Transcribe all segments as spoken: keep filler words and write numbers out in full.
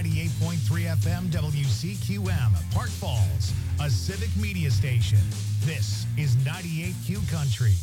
ninety-eight point three F M W C Q M, Park Falls, a civic media station. This is ninety-eight Q Country.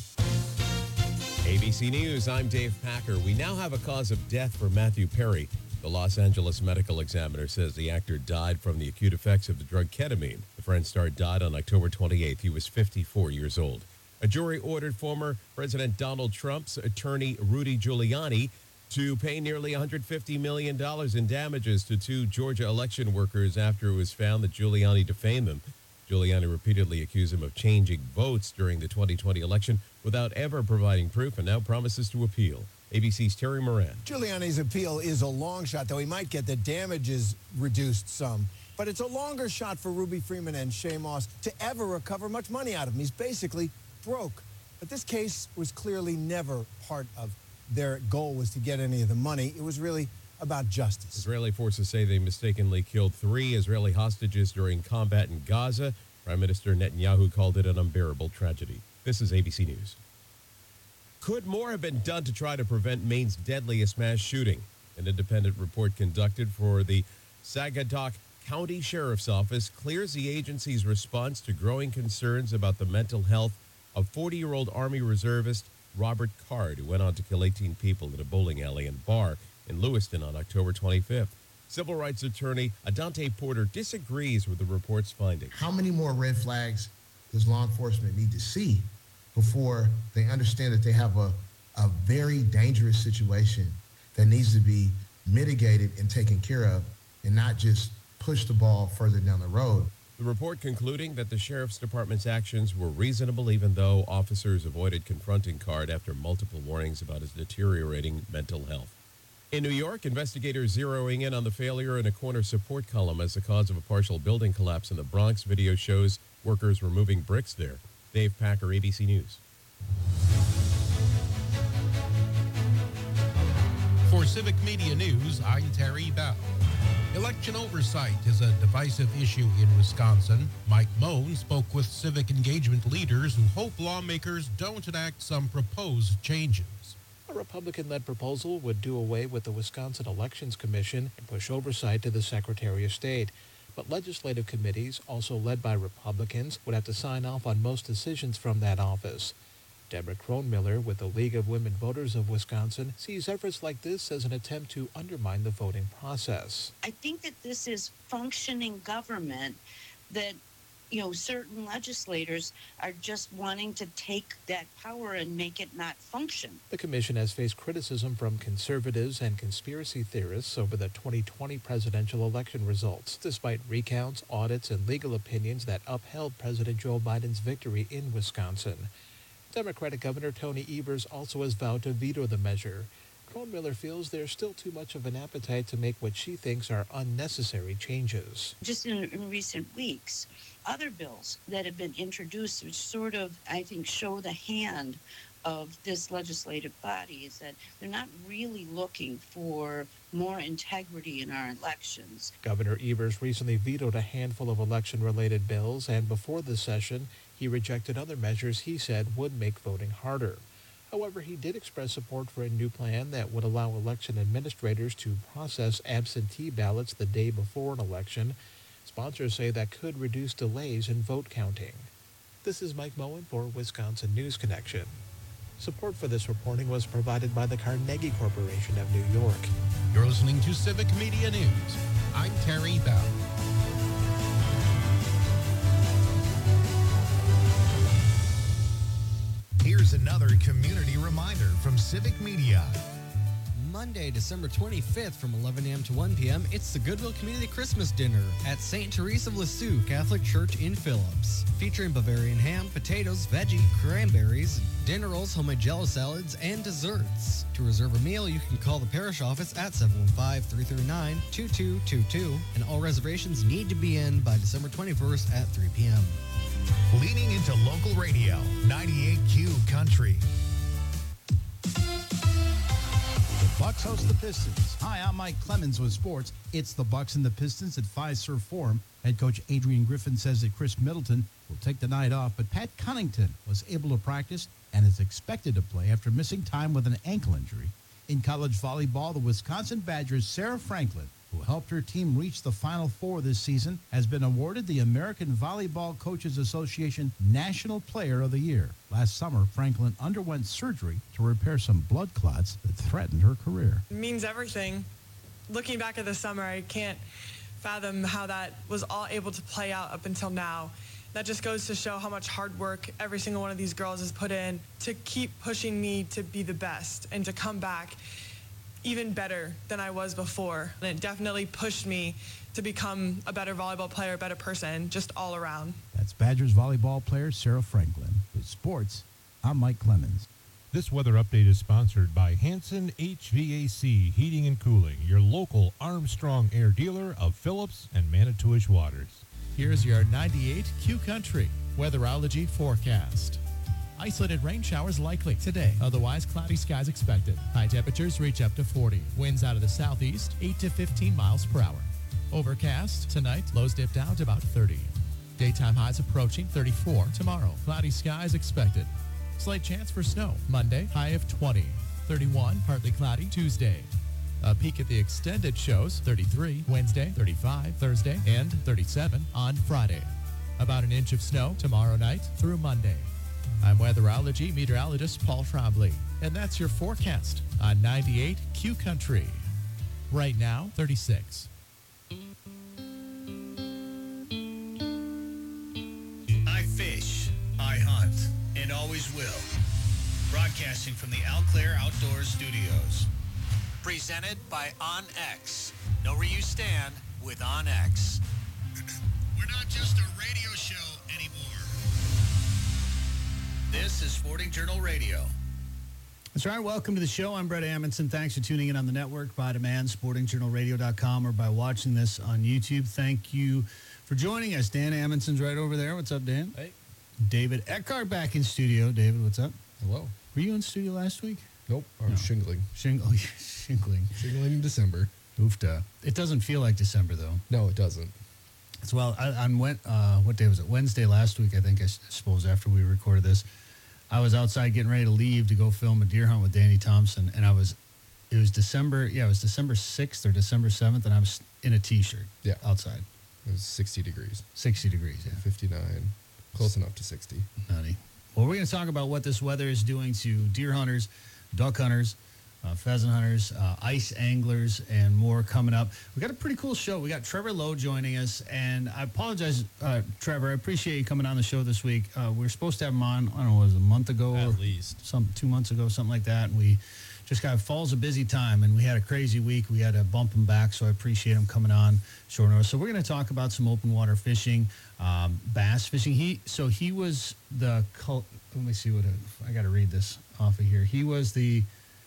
A B C News, I'm Dave Packer. We now have a cause of death for Matthew Perry. The Los Angeles Medical Examiner says the actor died from the acute effects of the drug ketamine. The Friends star died on October twenty-eighth. He was fifty-four years old. A jury ordered former President Donald Trump's attorney Rudy Giuliani to pay nearly one hundred fifty million dollars in damages to two Georgia election workers after it was found that Giuliani defamed them. Giuliani repeatedly accused him of changing votes during the twenty twenty election without ever providing proof and now promises to appeal. A B C's Terry Moran. Giuliani's appeal is a long shot, though he might get the damages reduced some. But it's a longer shot for Ruby Freeman and Shay Moss to ever recover much money out of him. He's basically broke. But this case was clearly never part of their goal was to get any of the money. It was really about justice. Israeli forces say they mistakenly killed three Israeli hostages during combat in Gaza. Prime Minister Netanyahu called it an unbearable tragedy. This is A B C News. Could more have been done to try to prevent Maine's deadliest mass shooting? An independent report conducted for the Sagadahoc County Sheriff's Office clears the agency's response to growing concerns about the mental health of forty-year-old Army reservist Robert Card, who went on to kill eighteen people in a bowling alley and bar in Lewiston on October twenty-fifth. Civil rights attorney Adante Porter disagrees with the report's findings. How many more red flags does law enforcement need to see before they understand that they have a, a very dangerous situation that needs to be mitigated and taken care of and not just push the ball further down the road? The report concluding that the Sheriff's Department's actions were reasonable even though officers avoided confronting Card after multiple warnings about his deteriorating mental health. In New York, investigators zeroing in on the failure in a corner support column as the cause of a partial building collapse in the Bronx. Video shows workers removing bricks there. Dave Packer, A B C News. For Civic Media News, I'm Terry Bell. Election oversight is a divisive issue in Wisconsin. Mike Moen spoke with civic engagement leaders who hope lawmakers don't enact some proposed changes. A Republican-led proposal would do away with the Wisconsin Elections Commission and push oversight to the Secretary of State. But legislative committees, also led by Republicans, would have to sign off on most decisions from that office. Deborah Kronmiller with the League of Women Voters of Wisconsin sees efforts like this as an attempt to undermine the voting process. I think that this is functioning government that, you know, certain legislators are just wanting to take that power and make it not function. The commission has faced criticism from conservatives and conspiracy theorists over the twenty twenty presidential election results, despite recounts, audits, and legal opinions that upheld President Joe Biden's victory in Wisconsin. Democratic Governor Tony Evers also has vowed to veto the measure. Kronmiller feels there's still too much of an appetite to make what she thinks are unnecessary changes. Just in, in recent weeks, other bills that have been introduced which sort of, I think, show the hand of this legislative body is that they're not really looking for more integrity in our elections. Governor Evers recently vetoed a handful of election-related bills, and before the session, he rejected other measures he said would make voting harder. However, he did express support for a new plan that would allow election administrators to process absentee ballots the day before an election. Sponsors say that could reduce delays in vote counting. This is Mike Moen for Wisconsin News Connection. Support for this reporting was provided by the Carnegie Corporation of New York. You're listening to Civic Media News. I'm Terry Bell. Here's another community reminder from Civic Media. Monday, December twenty-fifth from eleven a.m. to one p.m., it's the Goodwill Community Christmas Dinner at Saint Therese of Lisieux Catholic Church in Phillips. Featuring Bavarian ham, potatoes, veggie, cranberries, dinner rolls, homemade jello salads, and desserts. To reserve a meal, you can call the parish office at seven one five, three three nine, two two two two, and all reservations need to be in by December twenty-first at three p.m. Leaning into local radio, ninety-eight Q Country. Bucks host the Pistons. Hi, I'm Mike Clemens with sports. It's the Bucks and the Pistons at Fiserv Forum. Head coach Adrian Griffin says that Chris Middleton will take the night off, but Pat Connaughton was able to practice and is expected to play after missing time with an ankle injury. In college volleyball, the Wisconsin Badgers' Sarah Franklin who helped her team reach the Final Four this season, has been awarded the American Volleyball Coaches Association National Player of the Year. Last summer, Franklin underwent surgery to repair some blood clots that threatened her career. It means everything. Looking back at the summer, I can't fathom how that was all able to play out up until now. That just goes to show how much hard work every single one of these girls has put in to keep pushing me to be the best and to come back even better than I was before. And it definitely pushed me to become a better volleyball player, a better person, just all around. That's Badgers volleyball player Sarah Franklin. With sports, I'm Mike Clemens. This weather update is sponsored by Hanson H V A C Heating and Cooling, your local Armstrong Air dealer of Phillips and Manitowish waters. Here's your ninety-eight Q Country weatherology forecast. Isolated rain showers likely today. Otherwise, cloudy skies expected. High temperatures reach up to forty. Winds out of the southeast, eight to fifteen miles per hour. Overcast tonight. Lows dip down to about thirty. Daytime highs approaching thirty-four. Tomorrow, cloudy skies expected. Slight chance for snow. Monday, high of twenty. thirty-one, partly cloudy. Tuesday. A peek at the extended shows, thirty-three. Wednesday, thirty-five. Thursday, and thirty-seven on Friday. About an inch of snow tomorrow night through Monday. I'm weatherology meteorologist Paul Trombley, and that's your forecast on ninety-eight Q Country. Right now, thirty-six. I fish, I hunt, and always will. Broadcasting from the Eau Claire Outdoor Studios. Presented by OnX. Know where you stand with OnX. We're not just a radio show anymore. This is Sporting Journal Radio. That's right. Welcome to the show. I'm Brett Amundsen. Thanks for tuning in on the network by demand, sporting journal radio dot com, or by watching this on YouTube. Thank you for joining us. Dan Amundsen's right over there. What's up, Dan? Hey. David Eckhart back in studio. David, what's up? Hello. Were you in studio last week? Nope. I was no. shingling. Shing- oh, shingling. Shingling in December. Oofta. It doesn't feel like December, though. No, it doesn't. As well, I, on went, uh, what day was it? Wednesday last week, I think, I suppose, after we recorded this. I was outside getting ready to leave to go film a deer hunt with Danny Thompson, and I was, it was December, yeah, it was December sixth or December seventh, and I was in a T-shirt yeah. outside. It was sixty degrees. sixty degrees, yeah. fifty-nine, close enough to sixty. Nutty. Well, we're going to talk about what this weather is doing to deer hunters, duck hunters, uh, pheasant hunters, uh, ice anglers, and more coming up. We got a pretty cool show. We got Trevor Lowe joining us, and I apologize, uh, Trevor. I appreciate you coming on the show this week. Uh, we were supposed to have him on, I don't know, was it a month ago? At or least. Some, two months ago, something like that, and we just got, fall's a busy time, and we had a crazy week. We had to bump him back, so I appreciate him coming on short notice. So we're going to talk about some open water fishing, um, bass fishing. He So he was the, let me see what, it, I got to read this off of here. He was the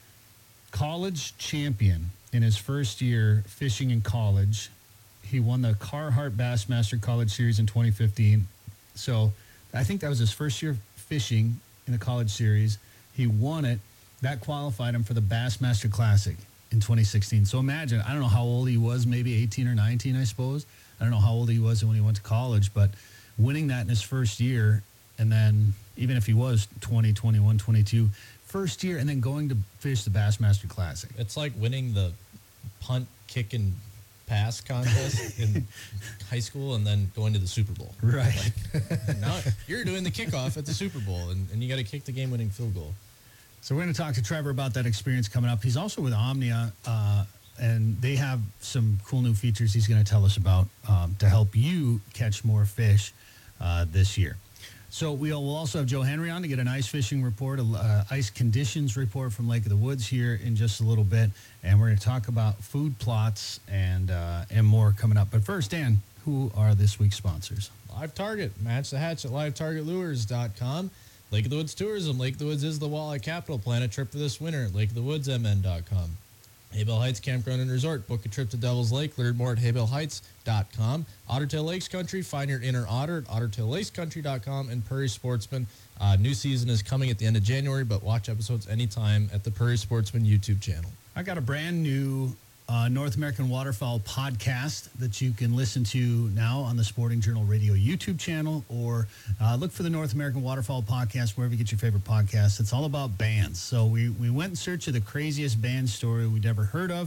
college champion in his first year fishing in college. He won the Carhartt Bassmaster College Series in twenty fifteen. So I think that was his first year fishing in the college series. He won it. That qualified him for the Bassmaster Classic in twenty sixteen. So imagine, I don't know how old he was, maybe eighteen or nineteen, I suppose. I don't know how old he was when he went to college, but winning that in his first year, and then even if he was twenty, twenty-one, twenty-two, first year, and then going to fish the Bassmaster Classic. It's like winning the punt, kick, and pass contest in high school and then going to the Super Bowl. Right. Like, now you're doing the kickoff at the Super Bowl, and, and you got to kick the game-winning field goal. So we're going to talk to Trevor about that experience coming up. He's also with Omnia, uh, and they have some cool new features he's going to tell us about um, to help you catch more fish uh, this year. So we'll also have Joe Henry on to get an ice fishing report, a uh, ice conditions report from Lake of the Woods here in just a little bit. And we're going to talk about food plots and uh, and more coming up. But first, Dan, who are this week's sponsors? Live Target. Match the hatch at live target lures dot com. Lake of the Woods Tourism. Lake of the Woods is the walleye capital. Plan a trip for this winter at lake of the woods m n dot com. Haybell Heights Campground and Resort. Book a trip to Devil's Lake. Learn more at haybell heights dot com. Ottertail Lakes Country. Find your inner otter at ottertail lakes country dot com. And Prairie Sportsman. Uh, new season is coming at the end of January, but watch episodes anytime at the Prairie Sportsman YouTube channel. I got a brand new uh, North American Waterfowl podcast that you can listen to now on the Sporting Journal Radio YouTube channel, or uh, look for the North American Waterfowl podcast wherever you get your favorite podcasts. It's all about bands. So we, we went in search of the craziest band story we'd ever heard of,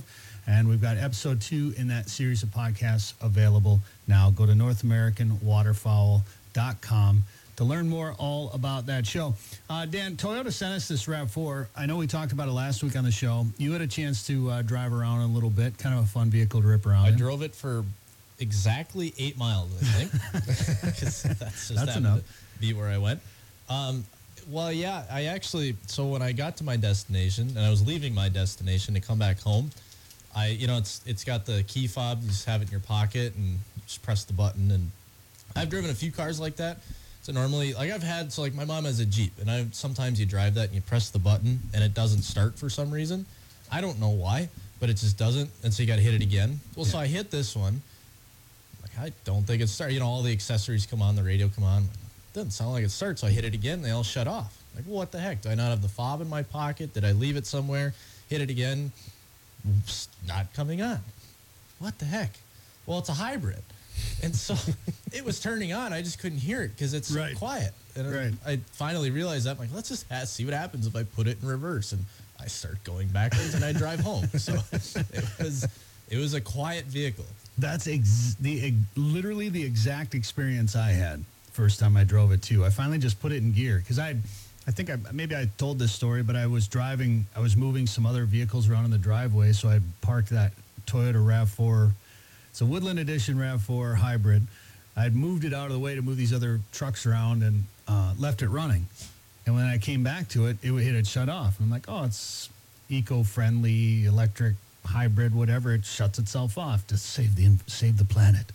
And we've got episode two in that series of podcasts available now. Go to north american waterfowl dot com to learn more all about that show. Uh, Dan, Toyota sent us this RAV four. I know we talked about it last week on the show. You had a chance to uh, drive around a little bit. Kind of a fun vehicle to rip around I in. drove it for exactly eight miles, I think. 'Cause that's just That's happened enough. to be where I went. Um, well, yeah, I actually, so when I got to my destination and I was leaving my destination to come back home, I, you know, it's it's got the key fob. You just have it in your pocket and you just press the button. And I've driven a few cars like that. So normally, like I've had, so like my mom has a Jeep, and I sometimes you drive that and you press the button and it doesn't start for some reason. I don't know why, but it just doesn't. And so you got to hit it again. Well, so I hit this one. Like I don't think it starts. You know, all the accessories come on, the radio come on. Doesn't sound like it starts. So I hit it again. They all shut off. Like, well, what the heck? Do I not have the fob in my pocket? Did I leave it somewhere? Hit it again. Oops, not coming on. What the heck? Well, it's a hybrid. And so it was turning on. I just couldn't hear it because it's so quiet. And Right. I, I finally realized that. I'm like, let's just ha- see what happens if I put it in reverse. And I start going backwards and I drive home. So it was it was a quiet vehicle. That's ex- the ex- literally the exact experience I had first time I drove it too. I finally just put it in gear because I, I think I maybe I told this story, but I was driving, I was moving some other vehicles around in the driveway, so I parked that Toyota RAV four. It's a Woodland Edition RAV four hybrid. I'd moved it out of the way to move these other trucks around and uh, left it running. And when I came back to it, it, it had shut off. And I'm like, oh, it's eco-friendly, electric, hybrid, whatever. It shuts itself off to save the save the planet.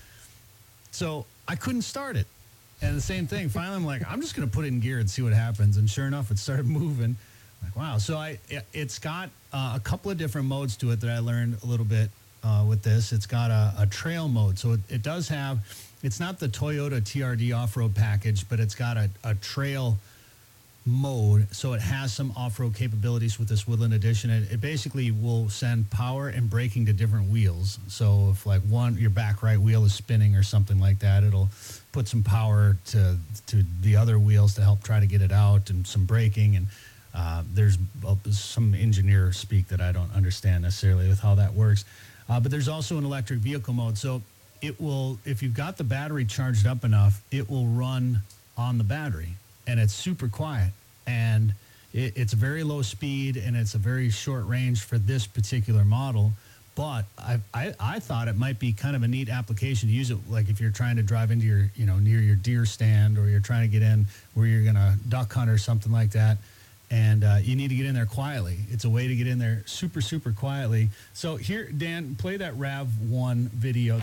So I couldn't start it. And the same thing, finally I'm like, I'm just going to put it in gear and see what happens. And sure enough, it started moving. Like, wow. So I, it's got uh, a couple of different modes to it that I learned a little bit uh, with this. It's got a, a trail mode. So it, it does have, it's not the Toyota T R D off-road package, but it's got a, a trail mode. So it has some off-road capabilities with this Woodland Edition. It, it basically will send power and braking to different wheels. So if like one, your back right wheel is spinning or something like that, it'll put some power to to the other wheels to help try to get it out, and some braking. And uh, there's uh, some engineer speak that I don't understand necessarily with how that works. Uh, but there's also an electric vehicle mode. So it will, if you've got the battery charged up enough, it will run on the battery. And it's super quiet, and it, it's very low speed, and it's a very short range for this particular model. But I, I I thought it might be kind of a neat application to use it, like if you're trying to drive into your, you know, near your deer stand, or you're trying to get in where you're going to duck hunt or something like that, and uh, you need to get in there quietly. It's a way to get in there super, super quietly. So here, Dan, play that RAV one video.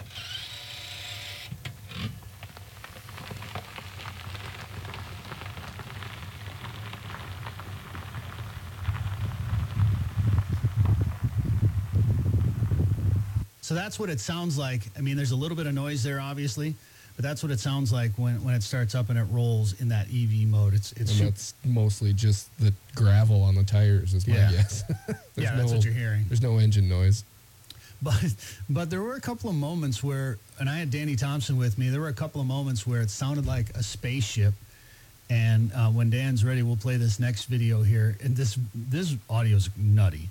So that's what it sounds like. I mean, there's a little bit of noise there, obviously, but that's what it sounds like when, when it starts up and it rolls in that E V mode. It's it's and super- that's mostly just the gravel on the tires, is my Yeah. guess. Yeah, that's what you're hearing. There's no engine noise. But but there were a couple of moments where, and I had Danny Thompson with me, there were a couple of moments where it sounded like a spaceship. And uh, when Dan's ready, we'll play this next video here. And this this audio is nutty.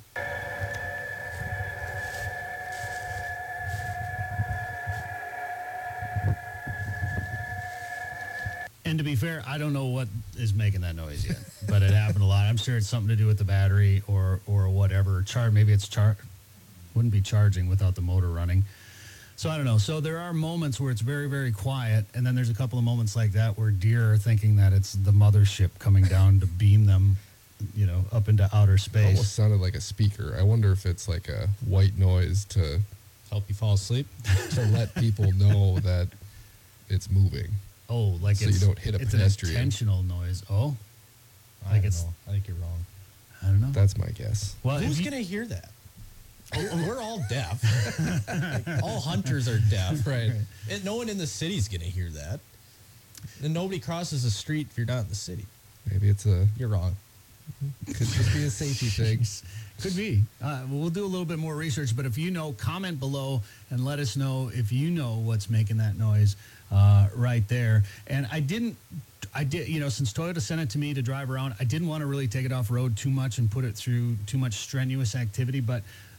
And to be fair, I don't know what is making that noise yet, but it happened a lot. I'm sure it's something to do with the battery or or whatever. Char maybe it's char wouldn't be charging without the motor running. So I don't know. So there are moments where it's very, very quiet, and then there's a couple of moments like that where deer are thinking that it's the mothership coming down to beam them, you know, up into outer space. Almost sounded like a speaker. I wonder if it's like a white noise to help you fall asleep, to let people know that it's moving. Oh, like so it's, you don't hit a it's pedestrian. an intentional noise. Oh, I like don't it's. know. I think you're wrong. I don't know. That's my guess. Well, Who's if you- going to hear that? Oh, we're all deaf. Like, all hunters are deaf. Right. And no one in the city's going to hear that. And nobody crosses the street if you're not in the city. Maybe it's a. You're wrong. Could just be a safety thing. Could be. Uh, we'll do a little bit more research, but if you know, comment below and let us know if you know what's making that noise uh, right there. And I didn't, I did, you know, since Toyota sent it to me to drive around, I didn't want to really take it off road too much and put it through too much strenuous activity, but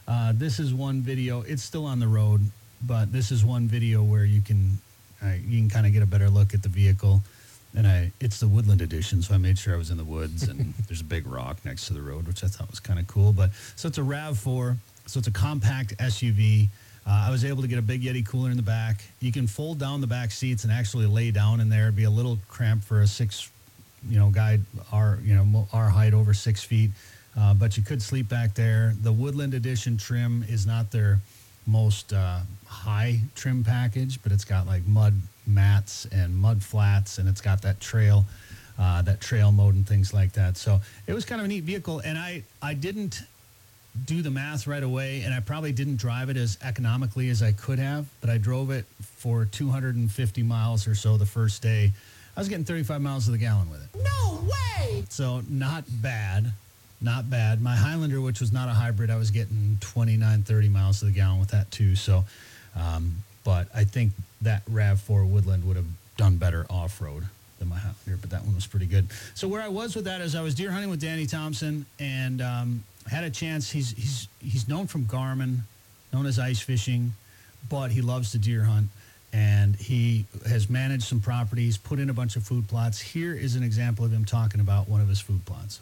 Uh, this is one video. It's still on the road, but this is one video where you can uh, you can kind of get a better look at the vehicle. And I it's the Woodland edition, so I made sure I was in the woods. And there's a big rock next to the road, which I thought was kind of cool. But so it's a RAV four, so it's a compact S U V. Uh, I was able to get a big Yeti cooler in the back. You can fold down the back seats and actually lay down in there. It'd be a little cramped for a six, you know, guy our you know our height over six feet. Uh, but you could sleep back there. The Woodland Edition trim is not their most uh, high trim package, but it's got like mud mats and mud flats, and it's got that trail, uh, that trail mode and things like that. So it was kind of a neat vehicle, and I, I didn't do the math right away, and I probably didn't drive it as economically as I could have, but I drove it for two hundred fifty miles or so the first day. I was getting thirty-five miles to the gallon with it. No way! So not bad. Not bad. My Highlander, which was not a hybrid, I was getting twenty-nine, thirty miles to the gallon with that too. So, um, but I think that RAV four Woodland would have done better off-road than my Highlander, but that one was pretty good. So where I was with that is I was deer hunting with Danny Thompson, and um, had a chance. He's, he's, he's known from Garmin, known as ice fishing, but he loves to deer hunt. And he has managed some properties, put in a bunch of food plots. Here is an example of him talking about one of his food plots.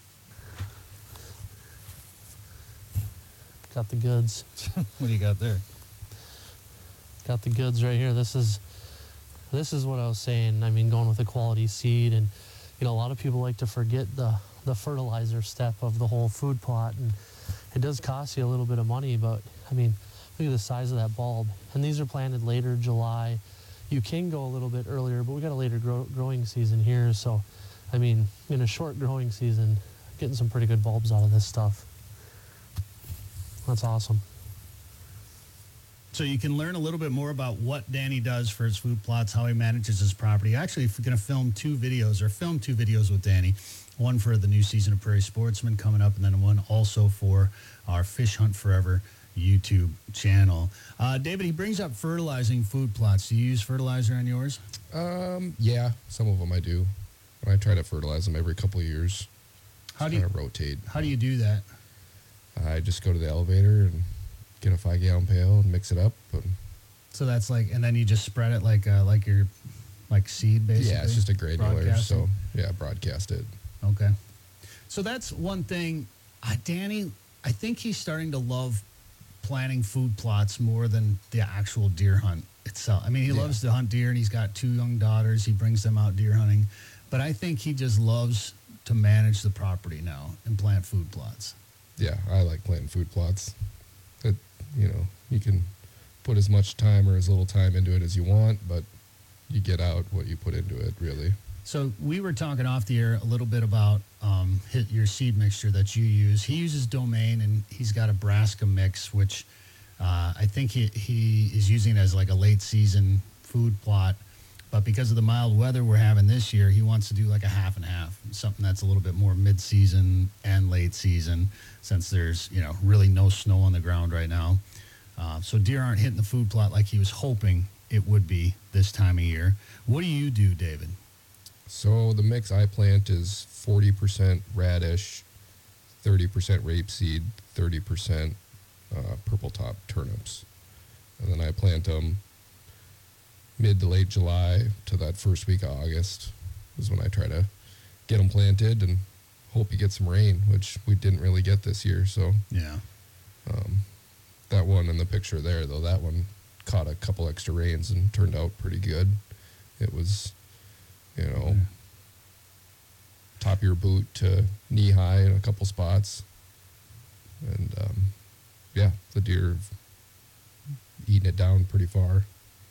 Got the goods. What do you got there? Got the goods right here. This is this is what I was saying. I mean, going with a quality seed, and you know, a lot of people like to forget the the fertilizer step of the whole food plot, and it does cost you a little bit of money. But I mean, look at the size of that bulb. And these are planted later July. You can go a little bit earlier, but we got a later grow, growing season here. So, I mean, in a short growing season, getting some pretty good bulbs out of this stuff. That's awesome. So you can learn a little bit more about what Danny does for his food plots, how he manages his property. Actually, if we're going to film two videos, or film two videos with Danny, one for the new season of Prairie Sportsman coming up, and then one also for our Fish Hunt Forever YouTube channel. Uh, David, he brings up fertilizing food plots. Do you use fertilizer on yours? Um, yeah, some of them I do. I try to fertilize them every couple of years. How do kind you of rotate? How do you do that? I just go to the elevator and get a five gallon pail and mix it up. And so that's like, and then you just spread it like uh, like your like seed, basically. Yeah, it's just a granular. Broadcasting? So yeah, broadcast it. Okay. So that's one thing. Uh, Danny, I think he's starting to love planning food plots more than the actual deer hunt itself. I mean, he Yeah. loves to hunt deer, and he's got two young daughters. He brings them out deer hunting. But I think he just loves to manage the property now and plant food plots. Yeah, I like planting food plots. It, you know, you can put as much time or as little time into it as you want, but you get out what you put into it, really. So we were talking off the air a little bit about um, hit your seed mixture that you use. He uses Domain, and he's got a Brassica mix, which uh, I think he, he is using as like a late season food plot. But because of the mild weather we're having this year, he wants to do like a half and half, something that's a little bit more mid-season and late season, since there's, you know, really no snow on the ground right now. Uh, so deer aren't hitting the food plot like he was hoping it would be this time of year. What do you do, David? So the mix I plant is forty percent radish, thirty percent rapeseed, thirty percent uh, purple top turnips. And then I plant them mid to late July to that first week of August is when I try to get them planted and hope you get some rain, which we didn't really get this year. So yeah, um, that one in the picture there, though, that one caught a couple extra rains and turned out pretty good. It was, you know, yeah. top of your boot to knee high in a couple spots. And, um, yeah, the deer eating it down pretty far.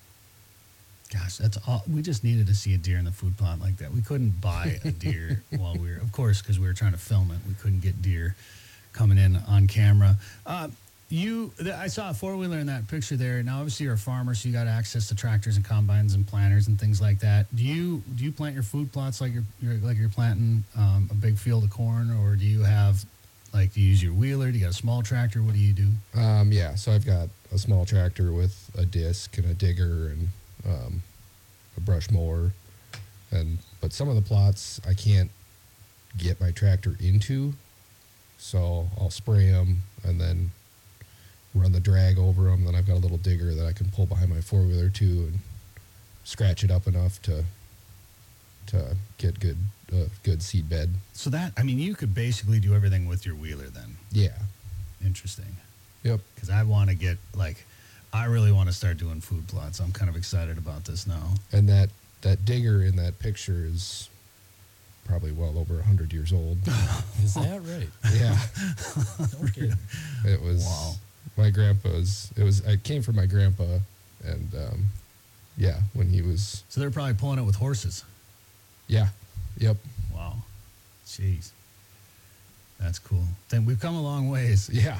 Gosh, that's all. We just needed to see a deer in the food plot like that. We couldn't buy a deer while we were, of course, because we were trying to film it. We couldn't get deer coming in on camera. Uh, you, the, I saw a four-wheeler in that picture there. Now, obviously, you're a farmer, so you got access to tractors and combines and planters and things like that. Do you do you plant your food plots like you're, you're like you're planting um, a big field of corn, or do you have like do you use your wheeler? Do you got a small tractor? What do you do? Um, yeah, so I've got a small tractor with a disc and a digger and um, a brush mower, and but some of the plots I can't get my tractor into, so I'll spray them and then run the drag over them. Then I've got a little digger that I can pull behind my four-wheeler too and scratch it up enough to to get good uh, good seed bed. So that, I mean, you could basically do everything with your wheeler then. Yeah. Interesting. Yep. Because I want to get, like, I really want to start doing food plots. I'm kind of excited about this now. And that, that digger in that picture is probably well over one hundred years old. Is that right? Yeah. Okay. It was, wow. My grandpa's, it was, I came from my grandpa, and um, yeah, when he was. So they're probably pulling it with horses. Yeah. Yep. Wow. Jeez. That's cool. Then we've come a long ways. Yeah.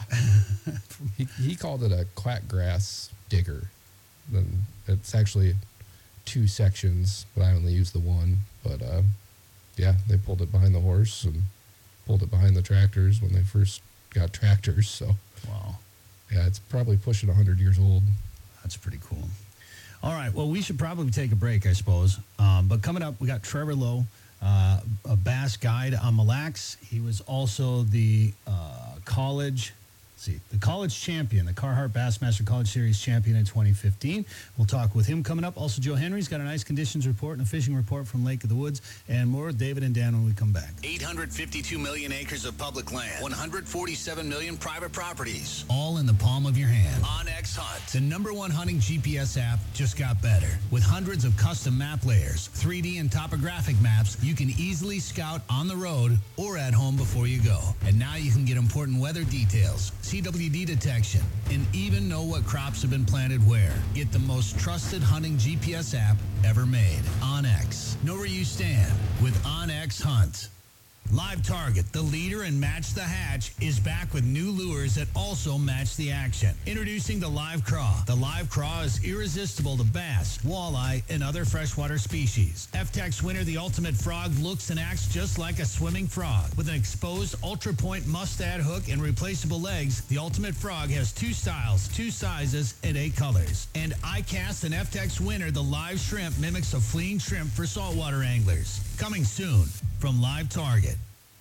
he, he called it a quack grass digger. Then it's actually two sections, but I only use the one. But uh, yeah, they pulled it behind the horse and pulled it behind the tractors when they first got tractors. So wow. Yeah, it's probably pushing one hundred years old. That's pretty cool. All right. Well, we should probably take a break, I suppose. Um, but coming up, we got Trevor Lowe, uh, a bass guide on Mille Lacs. He was also the uh, college, let's see, the college champion, the Carhartt Bassmaster College Series champion in twenty fifteen. We'll talk with him coming up. Also, Joe Henry's got an ice conditions report and a fishing report from Lake of the Woods, and more with David and Dan when we come back. eight hundred fifty-two million acres of public land, one hundred forty-seven million private properties. All in the palm of your hand. OnX Hunt. The number one hunting G P S app just got better. With hundreds of custom map layers, three D and topographic maps, you can easily scout on the road or at home before you go. And now you can get important weather details, C W D detection, and even know what crops have been planted where. Get the most trusted hunting G P S app ever made. OnX. Know where you stand with OnX Hunt. Live Target, the leader in Match the Hatch, is back with new lures that also match the action. Introducing the Live Craw. The Live Craw is irresistible to bass, walleye, and other freshwater species. F TEX Winner, the ultimate frog, looks and acts just like a swimming frog. With an exposed Ultra Point mustad hook and replaceable legs, the ultimate frog has two styles, two sizes, and eight colors. And iCast and F TEX Winner, the live shrimp, mimics a fleeing shrimp for saltwater anglers. Coming soon from Live Target.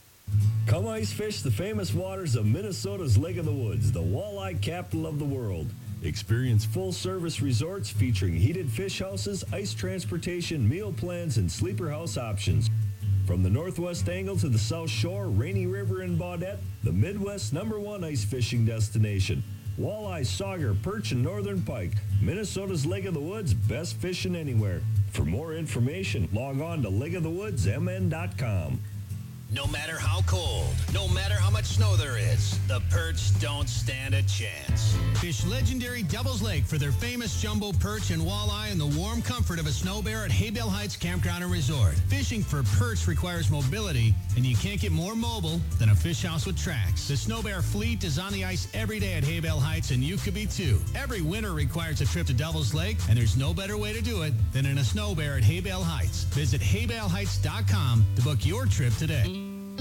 Come ice fish the famous waters of Minnesota's Lake of the Woods, the walleye capital of the world. Experience full-service resorts featuring heated fish houses, ice transportation, meal plans, and sleeper house options. From the Northwest Angle to the South Shore, Rainy River, and Baudette, the Midwest's number one ice fishing destination. Walleye, sauger, perch, and northern pike. Minnesota's Lake of the Woods, best fishing anywhere. For more information, log on to lake of the woods m n dot com. No matter how cold, no matter how much snow there is, the perch don't stand a chance. Fish legendary Devil's Lake for their famous jumbo perch and walleye in the warm comfort of a snow bear at Haybale Heights Campground and Resort. Fishing for perch requires mobility, and you can't get more mobile than a fish house with tracks. The Snow Bear fleet is on the ice every day at Haybale Heights, and you could be too. Every winter requires a trip to Devil's Lake, and there's no better way to do it than in a snow bear at Haybale Heights. Visit haybale heights dot com to book your trip today.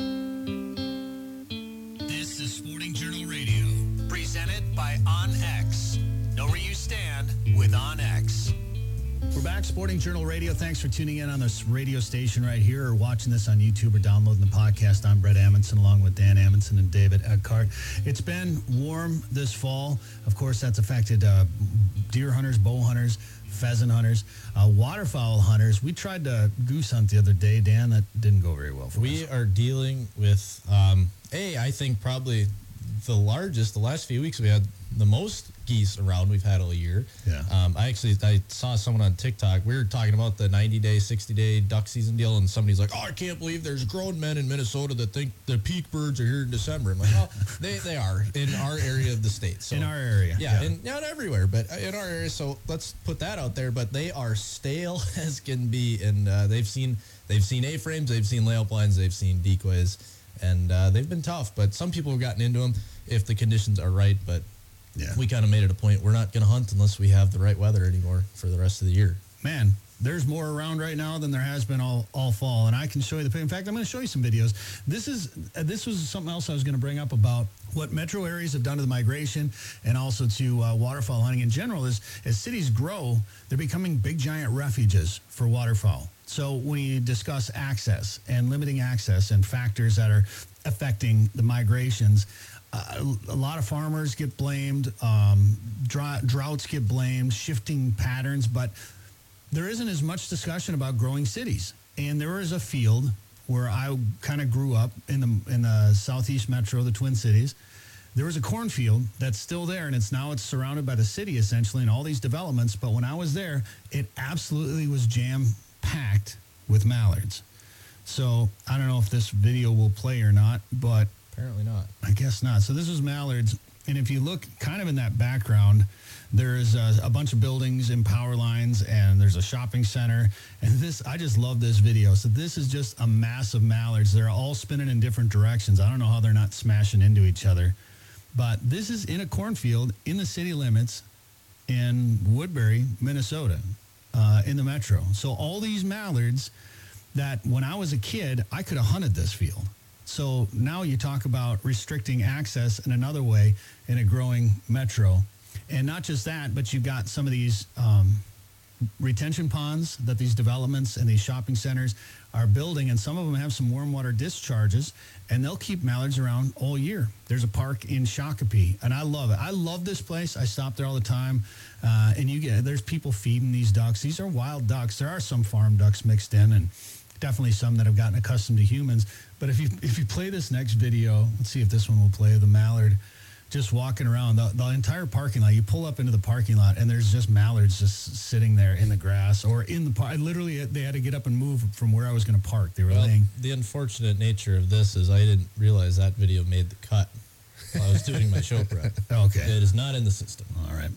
This is Sporting Journal Radio, presented by OnX. Know where you stand with OnX. We're back, Sporting Journal Radio. Thanks for tuning in on this radio station right here or watching this on YouTube or downloading the podcast. I'm Brett Amundson along with Dan Amundson and David Eckhart. It's been warm this fall. Of course, that's affected uh, deer hunters, bow hunters, pheasant hunters, uh, waterfowl hunters. We tried to goose hunt the other day, Dan. That didn't go very well for we us. We are dealing with, um, A, I think probably the largest, the last few weeks we had the most geese around we've had all year. Yeah. Um, I actually, I saw someone on TikTok. We were talking about the ninety day, sixty day duck season deal, and somebody's like, oh, I can't believe there's grown men in Minnesota that think the peak birds are here in December. I'm like, oh, they, they are in our area of the state. So, in our area. Yeah, yeah. And not everywhere, but in our area. So let's put that out there. But they are stale as can be, and uh, they've seen they've seen A-frames, they've seen layup lines, they've seen decoys, and uh, they've been tough. But some people have gotten into them if the conditions are right, but yeah. we kind of made it a point. We're not going to hunt unless we have the right weather anymore for the rest of the year. Man, there's more around right now than there has been all, all fall, and I can show you the. In fact, I'm going to show you some videos. This is uh, this was something else I was going to bring up about what metro areas have done to the migration and also to uh, waterfowl hunting in general. Is as cities grow, they're becoming big giant refuges for waterfowl. So when you discuss access and limiting access and factors that are affecting the migrations, uh, a lot of farmers get blamed, um, dry, droughts get blamed, shifting patterns, but there isn't as much discussion about growing cities. And there is a field where I kind of grew up in the in the southeast metro, the Twin Cities. There was a cornfield that's still there, and it's now it's surrounded by the city essentially and all these developments. But when I was there, it absolutely was jam-packed with mallards. So I don't know if this video will play or not, but apparently not. I guess not. So this was mallards, and if you look kind of in that background, there's a, a bunch of buildings and power lines, and there's a shopping center. And this, I just love this video. So this is just a mass of mallards. They're all spinning in different directions. I don't know how they're not smashing into each other. But this is in a cornfield in the city limits in Woodbury, Minnesota, uh, in the metro. So all these mallards that when I was a kid, I could have hunted this field. So now you talk about restricting access in another way in a growing metro. And not just that, but you've got some of these um, retention ponds that these developments and these shopping centers are building, and some of them have some warm water discharges, and they'll keep mallards around all year. There's a park in Shakopee, and I love it. I love this place. I stop there all the time, uh, and you get there's people feeding these ducks. These are wild ducks. There are some farm ducks mixed in, and definitely some that have gotten accustomed to humans. But if you if you play this next video, let's see if this one will play, the mallard just walking around the, the entire parking lot. You pull up into the parking lot, and there's just mallards just sitting there in the grass or in the park. Literally, they had to get up and move from where I was going to park. They were well, laying. The unfortunate nature of this is I didn't realize that video made the cut while I was doing my show prep. Okay. It is not in the system. All right.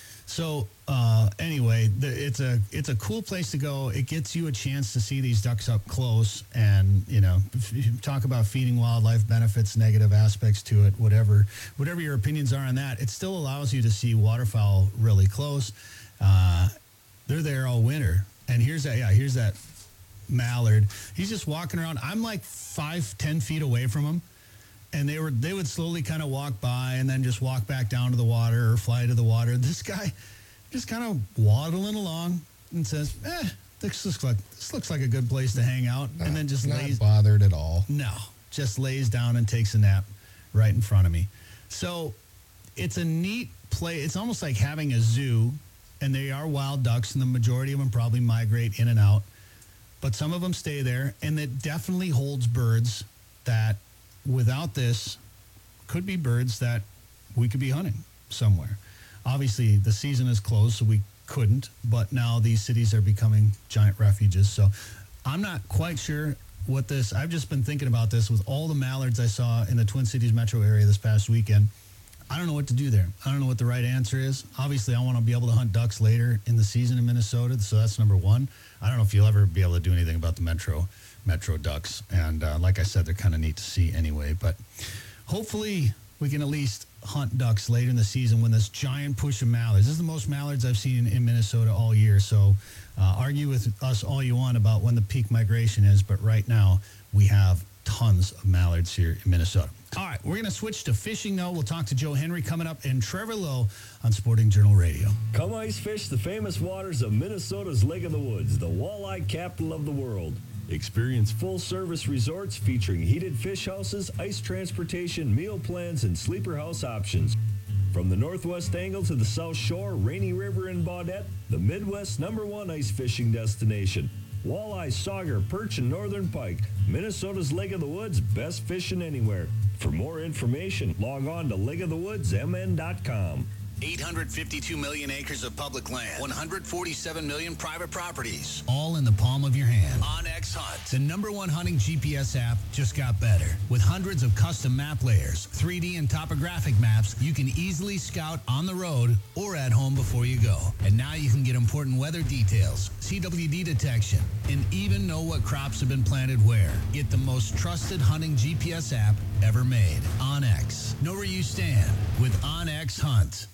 So uh, anyway, the, it's a it's a cool place to go. It gets you a chance to see these ducks up close, and you know, if you talk about feeding wildlife benefits, negative aspects to it, whatever whatever your opinions are on that. It still allows you to see waterfowl really close. Uh, they're there all winter, and here's that. Yeah, here's that mallard. He's just walking around. I'm like five, ten feet away from him. And they were they would slowly kind of walk by and then just walk back down to the water or fly to the water. This guy just kind of waddling along and says, eh, this looks like this looks like a good place to hang out. Not, and then just not lays bothered at all. No, just lays down and takes a nap right in front of me. So it's a neat play. It's almost like having a zoo, and they are wild ducks, and the majority of them probably migrate in and out. But some of them stay there, and it definitely holds birds that without this, could be birds that we could be hunting somewhere. Obviously, the season is closed, so we couldn't, but now these cities are becoming giant refuges. So I'm not quite sure what this, I've just been thinking about this with all the mallards I saw in the Twin Cities metro area this past weekend. I don't know what to do there. I don't know what the right answer is. Obviously, I want to be able to hunt ducks later in the season in Minnesota, so that's number one. I don't know if you'll ever be able to do anything about the metro metro ducks. And uh, like I said, they're kind of neat to see anyway. But hopefully we can at least hunt ducks later in the season when this giant push of mallards. This is the most mallards I've seen in Minnesota all year. So uh, argue with us all you want about when the peak migration is. But right now we have tons of mallards here in Minnesota. All right, we're going to switch to fishing, though. We'll talk to Joe Henry coming up and Trevor Lowe on Sporting Journal Radio. Come ice fish the famous waters of Minnesota's Lake of the Woods, the walleye capital of the world. Experience full-service resorts featuring heated fish houses, ice transportation, meal plans, and sleeper house options. From the Northwest Angle to the South Shore, Rainy River, and Baudette, the Midwest's number one ice fishing destination. Walleye, sauger, perch, and northern pike. Minnesota's Lake of the Woods, best fishing anywhere. For more information, log on to lake of the woods m n dot com. eight hundred fifty-two million acres of public land, one hundred forty-seven million private properties. All in the palm of your hand. OnX Hunt. The number one hunting G P S app just got better. With hundreds of custom map layers, three D and topographic maps, you can easily scout on the road or at home before you go. And now you can get important weather details, C W D detection, and even know what crops have been planted where. Get the most trusted hunting G P S app ever made. OnX. Know where you stand with OnX Hunt.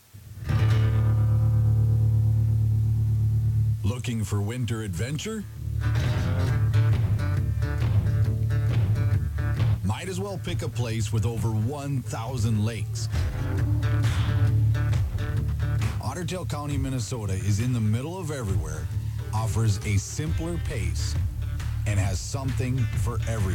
Looking for winter adventure? Might as well pick a place with over one thousand lakes. Otter Tail County, Minnesota is in the middle of everywhere offers a simpler pace and has something for everyone.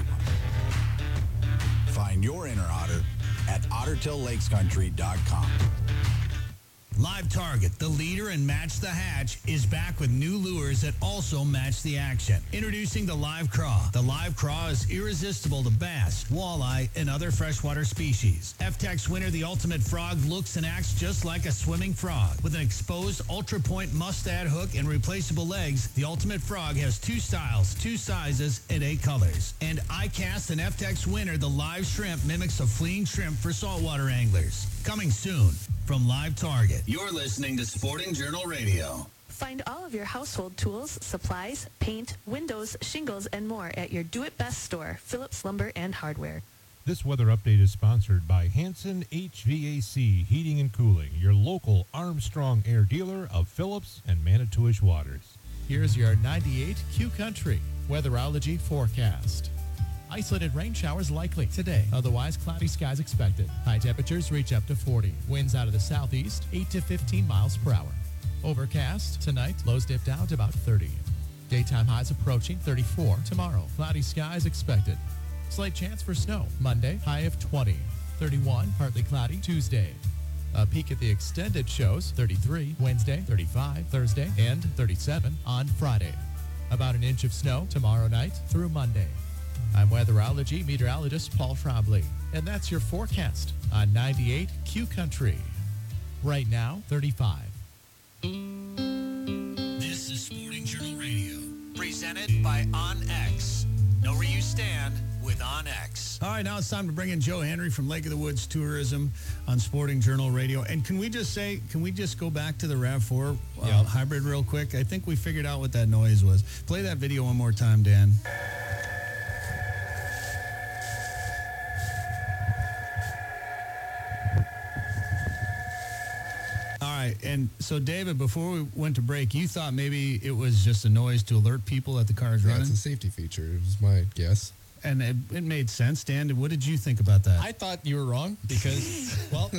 Find your inner otter at otter tail lakes country dot com. Live Target, the leader in Match the Hatch, is back with new lures that also match the action. Introducing the Live Craw. The Live Craw is irresistible to bass, walleye, and other freshwater species. F TEC's winner, the Ultimate Frog, looks and acts just like a swimming frog. With an exposed Ultra Point mustad hook and replaceable legs, the Ultimate Frog has two styles, two sizes, and eight colors. And iCast and F TEC's winner, the Live Shrimp, mimics a fleeing shrimp for saltwater anglers. Coming soon from Live Target. You're listening to Sporting Journal Radio. Find all of your household tools, supplies, paint, windows, shingles, and more at your do-it-best store, Phillips Lumber and Hardware. This weather update is sponsored by Hanson H V A C Heating and Cooling, your local Armstrong Air dealer of Phillips and Manitowish Waters. Here's your ninety-eight Q Country weatherology forecast. Isolated rain showers likely today. Otherwise, cloudy skies expected. High temperatures reach up to forty. Winds out of the southeast, eight to fifteen miles per hour. Overcast tonight. Lows dip down to about thirty. Daytime highs approaching thirty-four. Tomorrow, cloudy skies expected. Slight chance for snow. Monday, high of twenty. thirty-one, partly cloudy. Tuesday. A peek at the extended shows. thirty-three. Wednesday, thirty-five. Thursday, and thirty-seven on Friday. About an inch of snow tomorrow night through Monday. I'm weatherology meteorologist Paul Trombley, and that's your forecast on ninety-eight Q Country. Right now, thirty-five. This is Sporting Journal Radio, presented by OnX. Know where you stand with OnX. All right, now it's time to bring in Joe Henry from Lake of the Woods Tourism on Sporting Journal Radio. And can we just say, can we just go back to the RAV four uh, Yep. hybrid real quick? I think we figured out what that noise was. Play that video one more time, Dan. All right, and so David, before we went to break, you thought maybe it was just a noise to alert people that the car is Yeah, running? it's a safety feature. It was my guess. And it, it made sense. Dan, what did you think about that? I thought you were wrong because, well,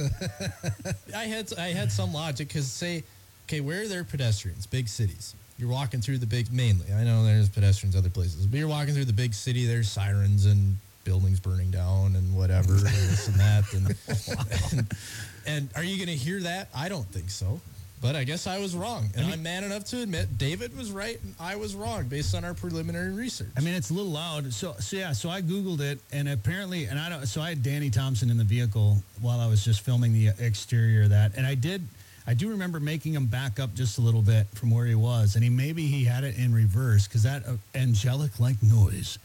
I had I had some logic because say, okay, where are there pedestrians? Big cities. You're walking through the big, mainly. I know there's pedestrians other places, but you're walking through the big city. There's sirens and buildings burning down and whatever, and this and that. And, and, and are you going to hear that? I don't think so. But I guess I was wrong. And I mean, I'm man enough to admit David was right and I was wrong based on our preliminary research. I mean, it's a little loud. So, so yeah, so I Googled it, and apparently, and I don't, so I had Danny Thompson in the vehicle while I was just filming the exterior of that. And I did, I do remember making him back up just a little bit from where he was. And he, maybe he had it in reverse because that uh, angelic-like noise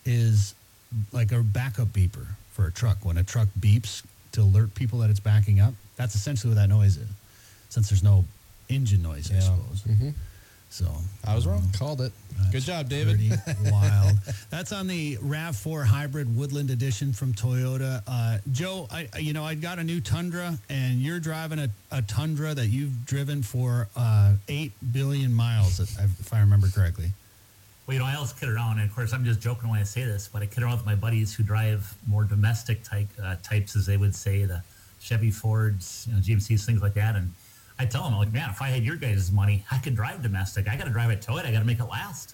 is like a backup beeper for a truck. When a truck beeps to alert people that it's backing up, that's essentially what that noise is. Since there's no engine noise, I Yeah. suppose. Mm-hmm. So I was wrong. Called it. Good job, David. Pretty wild. That's on the RAV four Hybrid Woodland Edition from Toyota. Uh, Joe, I you know I got a new Tundra, and you're driving a, a Tundra that you've driven for uh, eight billion miles, if if I remember correctly. Well, you know, I always kid around, and of course, I'm just joking when I say this, but I kid around with my buddies who drive more domestic type uh, types, as they would say, the Chevy, Fords, you know, G M Cs, things like that, and I tell them, I'm like, man, if I had your guys' money, I could drive domestic. I got to drive a Toyota. I got to make it last.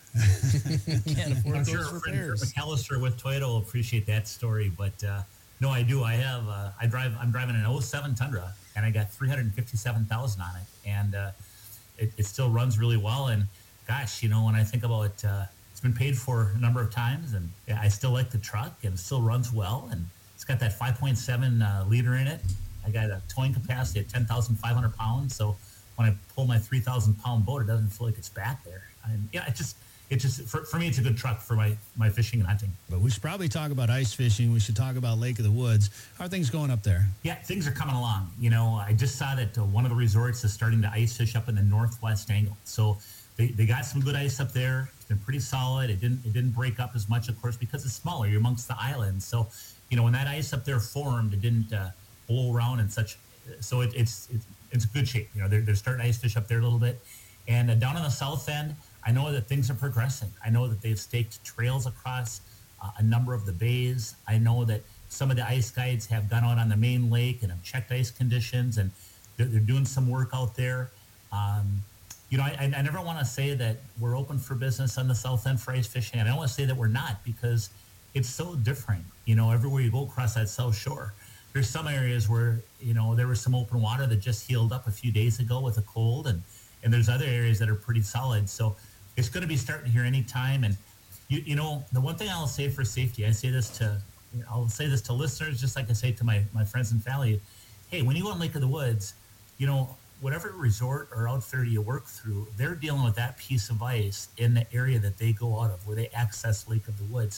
Can't afford I'm those sure our friend repairs. McAllister with Toyota will appreciate that story. But uh, no, I do. I have. Uh, I drive. I'm driving an oh seven Tundra, and I got three hundred fifty-seven thousand on it, and uh, it, it still runs really well. And gosh, you know, when I think about it, uh, it's been paid for a number of times, and yeah, I still like the truck, and it still runs well, and it's got that five point seven uh, liter in it. I got a towing capacity of ten thousand five hundred pounds, so when I pull my three thousand pound boat, it doesn't feel like it's back there. And yeah, it just, it just for, for me, it's a good truck for my, my fishing and hunting. But we should probably talk about ice fishing. We should talk about Lake of the Woods. How are things going up there? Yeah, things are coming along. You know, I just saw that uh, one of the resorts is starting to ice fish up in the northwest angle. So they, they got some good ice up there. It's been pretty solid. It didn't it didn't break up as much, of course, because it's smaller. You're amongst the islands. So, you know, when that ice up there formed, it didn't uh, blow around and such. So it, it's it's it's good shape. You know, they're they're starting to ice fish up there a little bit. And uh, down on the south end, I know that things are progressing. I know that they've staked trails across uh, a number of the bays. I know that some of the ice guides have gone out on the main lake and have checked ice conditions, and they're, they're doing some work out there. Um, you you know, I, I never want to say that we're open for business on the south end for ice fishing. I don't want to say that we're not, because it's so different. You know, everywhere you go across that south shore, there's some areas where, you know, there was some open water that just healed up a few days ago with a cold, and, and there's other areas that are pretty solid. So it's going to be starting here anytime. And, you, you know, the one thing I'll say for safety, I say this to, I'll say this to listeners, just like I say to my, my friends and family. Hey, when you go on Lake of the Woods, you know, whatever resort or outfitter you work through, they're dealing with that piece of ice in the area that they go out of, where they access Lake of the Woods.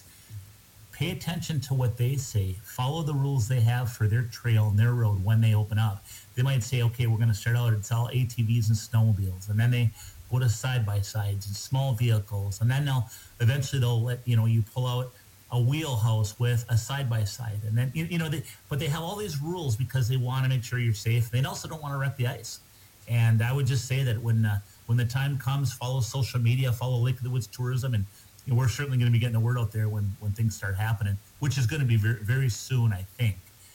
Pay attention to what they say. Follow the rules they have for their trail and their road when they open up. They might say, okay, we're going to start out, it's all A T Vs and snowmobiles. And then they go to side-by-sides and small vehicles. And then they'll, eventually they'll let, you know, you pull out a wheelhouse with a side-by-side. And then, you, you know, they, but they have all these rules because they want to make sure you're safe. They also don't want to wreck the ice. And I would just say that when, uh, when the time comes, follow social media, follow Lake of the Woods Tourism, and you know, we're certainly going to be getting the word out there when, when things start happening, which is going to be very, very soon, I think.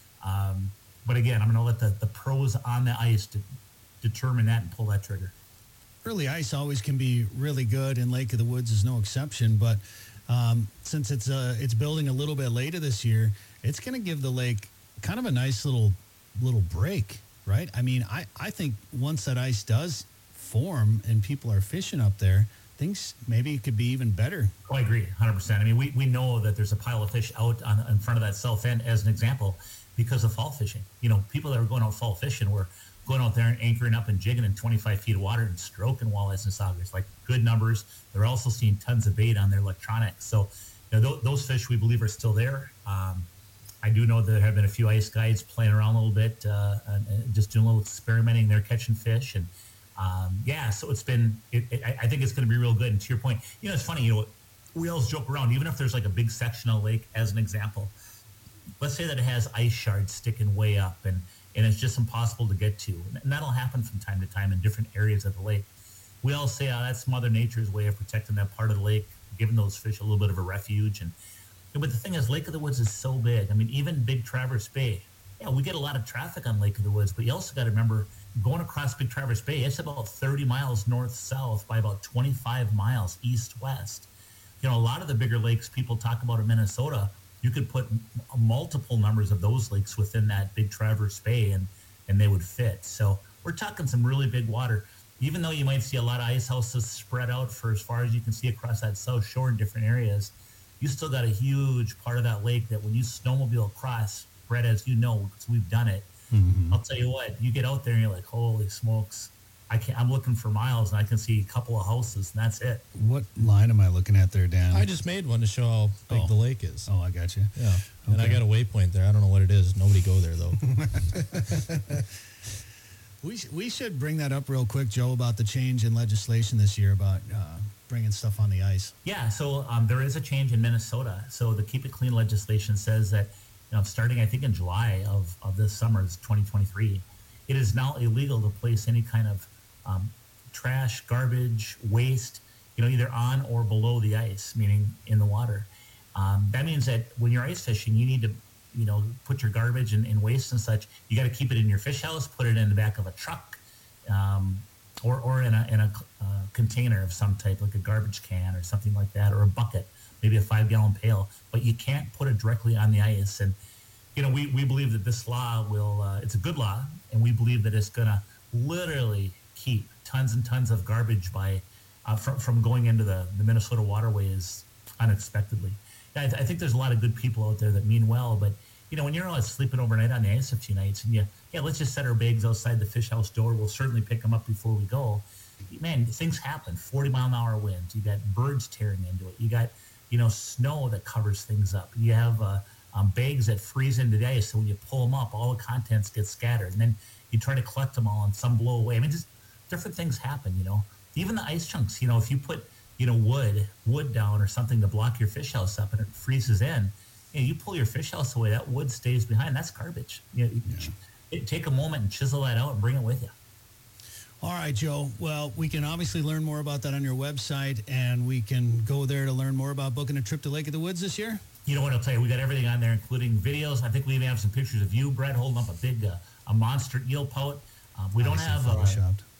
Um, but again, I'm going to let the, the pros on the ice to determine that and pull that trigger. Early ice always can be really good, and Lake of the Woods is no exception. But um, since it's uh, it's building a little bit later this year, it's going to give the lake kind of a nice little little break, right? I mean, I, I think once that ice does form and people are fishing up there, things maybe it could be even better. Oh, I agree, one hundred percent. I mean, we, we know that there's a pile of fish out on in front of that south end, as an example, because of fall fishing. You know, people that are going out fall fishing were going out there and anchoring up and jigging in twenty-five feet of water and stroking walleyes and saugers, like good numbers. They're also seeing tons of bait on their electronics. So, you know, th- those fish we believe are still there. Um, I do know there have been a few ice guides playing around a little bit, uh, and, and just doing a little experimenting there, catching fish. And Um, yeah, so it's been, it, it, I think it's going to be real good. And to your point, you know, it's funny, you know, we always joke around, even if there's like a big section of lake, as an example, let's say that it has ice shards sticking way up and, and it's just impossible to get to. And that'll happen from time to time in different areas of the lake. We all say, oh, that's Mother Nature's way of protecting that part of the lake, giving those fish a little bit of a refuge. And, but the thing is, Lake of the Woods is so big. I mean, even Big Traverse Bay, yeah, we get a lot of traffic on Lake of the Woods, but you also got to remember, going across Big Traverse Bay, it's about thirty miles north-south by about twenty-five miles east-west. You know, a lot of the bigger lakes people talk about in Minnesota, you could put m- multiple numbers of those lakes within that Big Traverse Bay, and, and they would fit. So we're talking some really big water. Even though you might see a lot of ice houses spread out for as far as you can see across that south shore in different areas, you still got a huge part of that lake that when you snowmobile across, Brett, as you know, because we've done it, mm-hmm. I'll tell you what, you get out there and you're like, holy smokes, I can't, I'm looking for miles and I can see a couple of houses and that's it. What line am I looking at there, Dan? I just made one to show how big oh. the lake is. Oh, I got you. Yeah. Okay. And I got a waypoint there. I don't know what it is. Nobody go there, though. we, sh- we should bring that up real quick, Joe, about the change in legislation this year about uh, bringing stuff on the ice. Yeah, so um, there is a change in Minnesota. So the Keep It Clean legislation says that, you know, starting, I think, in July of, of this summer, twenty twenty-three, it is now illegal to place any kind of um, trash, garbage, waste, you know, either on or below the ice, meaning in the water. Um, that means that when you're ice fishing, you need to, you know, put your garbage and, and waste and such. You got to keep it in your fish house, put it in the back of a truck, um, or, or in a, in a uh, container of some type, like a garbage can or something like that, or a bucket, maybe a five gallon pail, but you can't put it directly on the ice. And, you know, we, we believe that this law will, uh, it's a good law, and we believe that it's going to literally keep tons and tons of garbage by, uh, from, from going into the, the Minnesota waterways unexpectedly. I, th- I think there's a lot of good people out there that mean well, but, you know, when you're all sleeping overnight on the ice a few nights and you, yeah, let's just set our bags outside the fish house door. We'll certainly pick them up before we go. Man, things happen. forty mile an hour winds. You got birds tearing into it. You got, you know, snow that covers things up. You have uh, um, bags that freeze into the ice. So when you pull them up, all the contents get scattered. And then you try to collect them all and some blow away. I mean, just different things happen, you know. Even the ice chunks, you know, if you put, you know, wood, wood down or something to block your fish house up and it freezes in, you know, you pull your fish house away, that wood stays behind. That's garbage. You know, yeah. it, take a moment and chisel that out and bring it with you. All right, Joe. Well, we can obviously learn more about that on your website, and we can go there to learn more about booking a trip to Lake of the Woods this year. You know what, I'll tell you, we got everything on there, including videos. I think we even have some pictures of you, Brett, holding up a big, uh, a monster eel pout. Um, we I don't have, uh, photoshopped.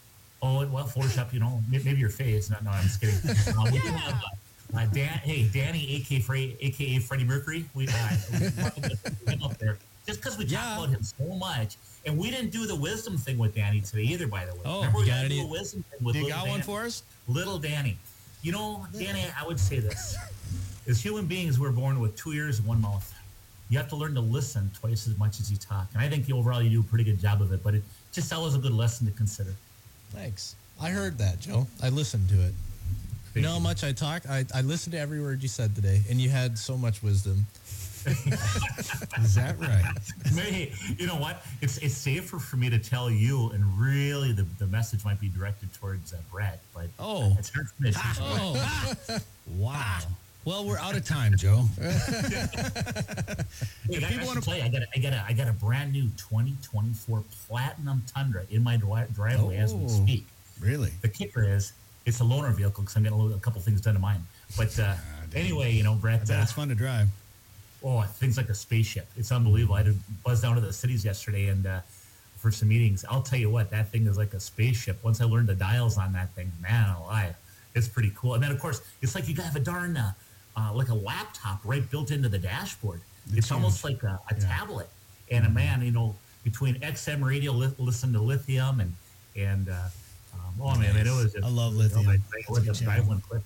Oh, well, Photoshop, you know, may- maybe your face. No, no, I'm just kidding. Uh, we do have, uh, uh, Dan, hey, Danny, A K Fre- A K A Freddie Mercury. We, uh, we wanted to put him up there just because we talk about him so much. And we didn't do the wisdom thing with Danny today either, by the way. Oh, Remember we you got got to do any- a wisdom thing with you little got one Danny? for us? Little Danny. You know, Danny, I would say this. As human beings, we're born with two ears and one mouth. You have to learn to listen twice as much as you talk. And I think overall you do a pretty good job of it, but it just always a good lesson to consider. Thanks. I heard that, Joe. I listened to it. You know how much I talk? I, I listened to every word you said today, and you had so much wisdom. Is that right? Hey, you know what? It's it's safer for me to tell you, and really the, the message might be directed towards uh, Brett, but Oh. it's hard for me to teach you. Oh. Wow. Well, we're out of time, Joe. Hey, I, I should tell you, I got a, I got a, I got a brand new twenty twenty-four Platinum Tundra in my dri- driveway as we Oh. speak. Really? The kicker is it's a loaner vehicle because I'm getting a, little, a couple things done to mine. But uh, anyway, you know, Brett, I bet uh, it's fun to drive. oh, things like a spaceship. It's unbelievable. I had to buzz down to the cities yesterday and uh, for some meetings. I'll tell you what, that thing is like a spaceship. Once I learned the dials on that thing, man alive, it's pretty cool. And then, of course, it's like you got to have a darn, uh, uh, like a laptop right built into the dashboard. It's, It's almost huge. like a, a tablet. And a man, you know, between X M radio, li- listen to Lithium and, and uh, um, oh, man, man, it was just, I love you know, Lithium. I, I It's a would good just drive channel. one quick.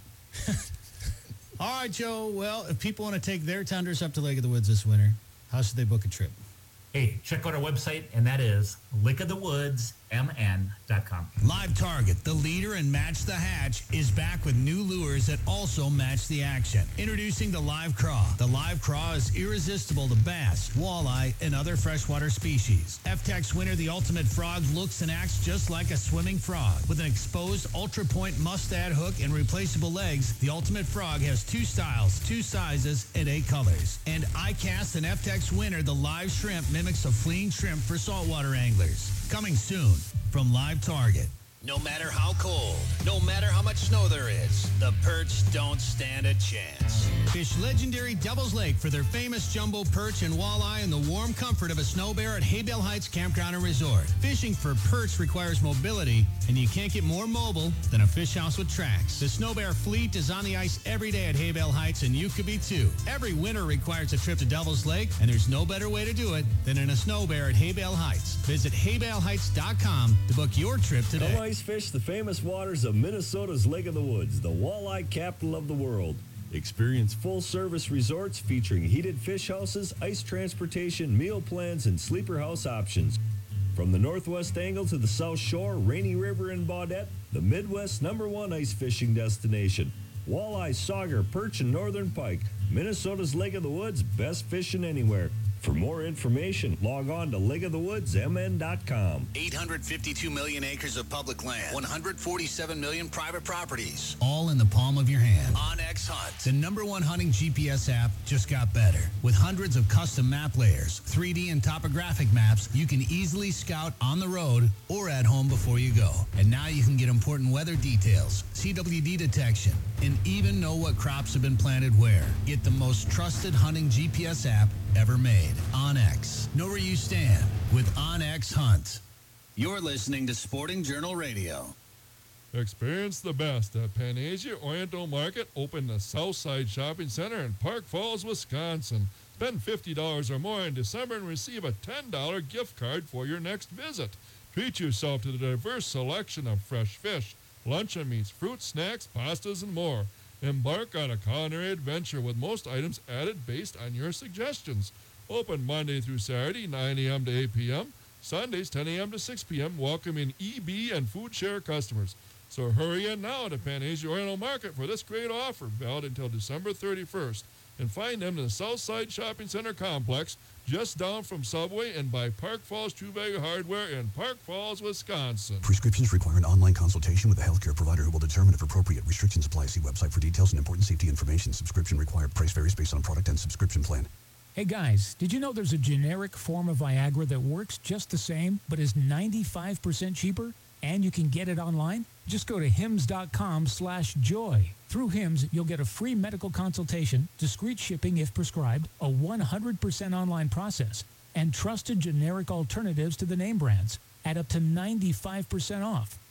All right, Joe. Well, if people want to take their Tundras up to Lake of the Woods this winter, how should they book a trip? Hey, check out our website, and that is lick of the woods m n dot com. Live Target, the leader in Match the Hatch, is back with new lures that also match the action. Introducing the Live Craw. The Live Craw is irresistible to bass, walleye, and other freshwater species. F-Tech's winner, the Ultimate Frog, looks and acts just like a swimming frog. With an exposed ultra-point mustad hook and replaceable legs, the Ultimate Frog has two styles, two sizes, and eight colors. And iCast and F-Tech's winner, the Live Shrimp, mimics a fleeing shrimp for saltwater anglers. Coming soon from Live Target. No matter how cold, no matter how much snow there is, the perch don't stand a chance. Fish legendary Devil's Lake for their famous jumbo perch and walleye in the warm comfort of a snow bear at Haybale Heights Campground and Resort. Fishing for perch requires mobility, and you can't get more mobile than a fish house with tracks. The snow bear fleet is on the ice every day at Haybale Heights, and you could be too. Every winter requires a trip to Devil's Lake, and there's no better way to do it than in a snow bear at Haybale Heights. Visit haybale heights dot com to book your trip today. Come ice fish the famous waters of Minnesota's Lake of the Woods, the walleye capital of the world. Experience full-service resorts featuring heated fish houses, ice transportation, meal plans, and sleeper house options. From the northwest angle to the south shore, Rainy River and Baudette, the Midwest's number one ice fishing destination. Walleye, sauger, perch, and northern pike. Minnesota's Lake of the Woods, best fishing anywhere. For more information, log on to lake of the woods m n dot com. eight hundred fifty-two million acres of public land, one hundred forty-seven million private properties. All in the palm of your hand. OnX Hunt. The number one hunting G P S app just got better. With hundreds of custom map layers, three D and topographic maps, you can easily scout on the road or at home before you go. And now you can get important weather details, C W D detection, and even know what crops have been planted where. Get the most trusted hunting G P S app ever made. OnX. Know where you stand with OnX Hunt. You're listening to Sporting Journal Radio. Experience the best at Panasia Oriental Market, open the Southside Shopping Center in Park Falls, Wisconsin. Spend fifty dollars or more in December and receive a ten dollar gift card for your next visit. Treat yourself to the diverse selection of fresh fish, luncheon meats, fruits, snacks, pastas, and more. Embark on a culinary adventure with most items added based on your suggestions. Open Monday through Saturday, nine a.m. to eight p.m., Sundays, ten a.m. to six p.m., welcoming E B and Food Share customers. So hurry in now to Panasia Oriental Market for this great offer, valid until December thirty-first. And find them in the Southside Shopping Center complex, just down from Subway and by Park Falls Two-Bag Hardware in Park Falls, Wisconsin. Prescriptions require an online consultation with a healthcare provider who will determine if appropriate. Restrictions apply. See website for details and important safety information. Subscription required. Price varies based on product and subscription plan. Hey guys, did you know there's a generic form of Viagra that works just the same, but is ninety-five percent cheaper? And you can get it online? Just go to hims.com slash joy. Through Hims, you'll get a free medical consultation, discreet shipping if prescribed, a one hundred percent online process, and trusted generic alternatives to the name brands at up to ninety-five percent off.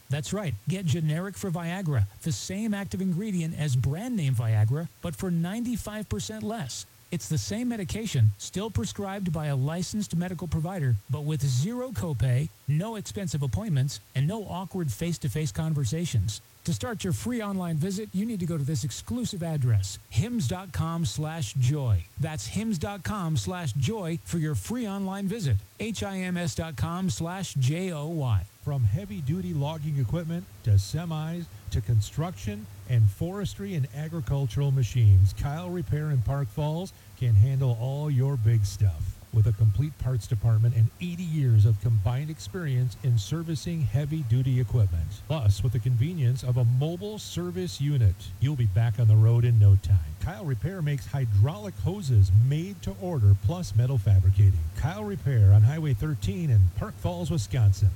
That's right. Get generic for Viagra, the same active ingredient as brand name Viagra, but for ninety-five percent less. It's the same medication, still prescribed by a licensed medical provider, but with zero copay, no expensive appointments, and no awkward face-to-face conversations. To start your free online visit, you need to go to this exclusive address, hims.com slash joy. That's hims.com slash joy for your free online visit. H-I-M-S.com slash J-O-Y. From heavy-duty logging equipment to semis to construction and forestry and agricultural machines, Kyle Repair in Park Falls can handle all your big stuff. With a complete parts department and eighty years of combined experience in servicing heavy-duty equipment. Plus, with the convenience of a mobile service unit, you'll be back on the road in no time. Kyle Repair makes hydraulic hoses made to order, plus metal fabricating. Kyle Repair on Highway thirteen in Park Falls, Wisconsin.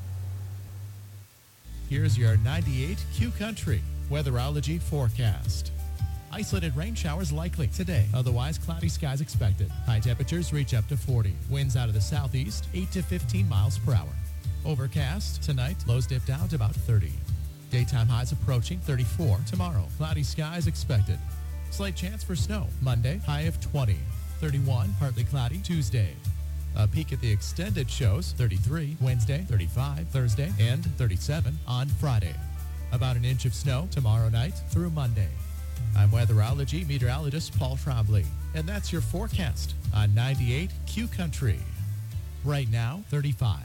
Here's your ninety-eight Q Country weatherology forecast. Isolated rain showers likely today. Otherwise, cloudy skies expected. High temperatures reach up to forty. Winds out of the southeast, eight to fifteen miles per hour. Overcast tonight. Lows dip down to about thirty. Daytime highs approaching thirty-four. Tomorrow, cloudy skies expected. Slight chance for snow. Monday, high of twenty. thirty-one, partly cloudy. Tuesday. A peek at the extended shows, thirty-three. Wednesday, thirty-five. Thursday, and thirty-seven on Friday. About an inch of snow tomorrow night through Monday. I'm weatherology meteorologist Paul Trombley, and that's your forecast on ninety-eight Q Country. Right now, thirty-five.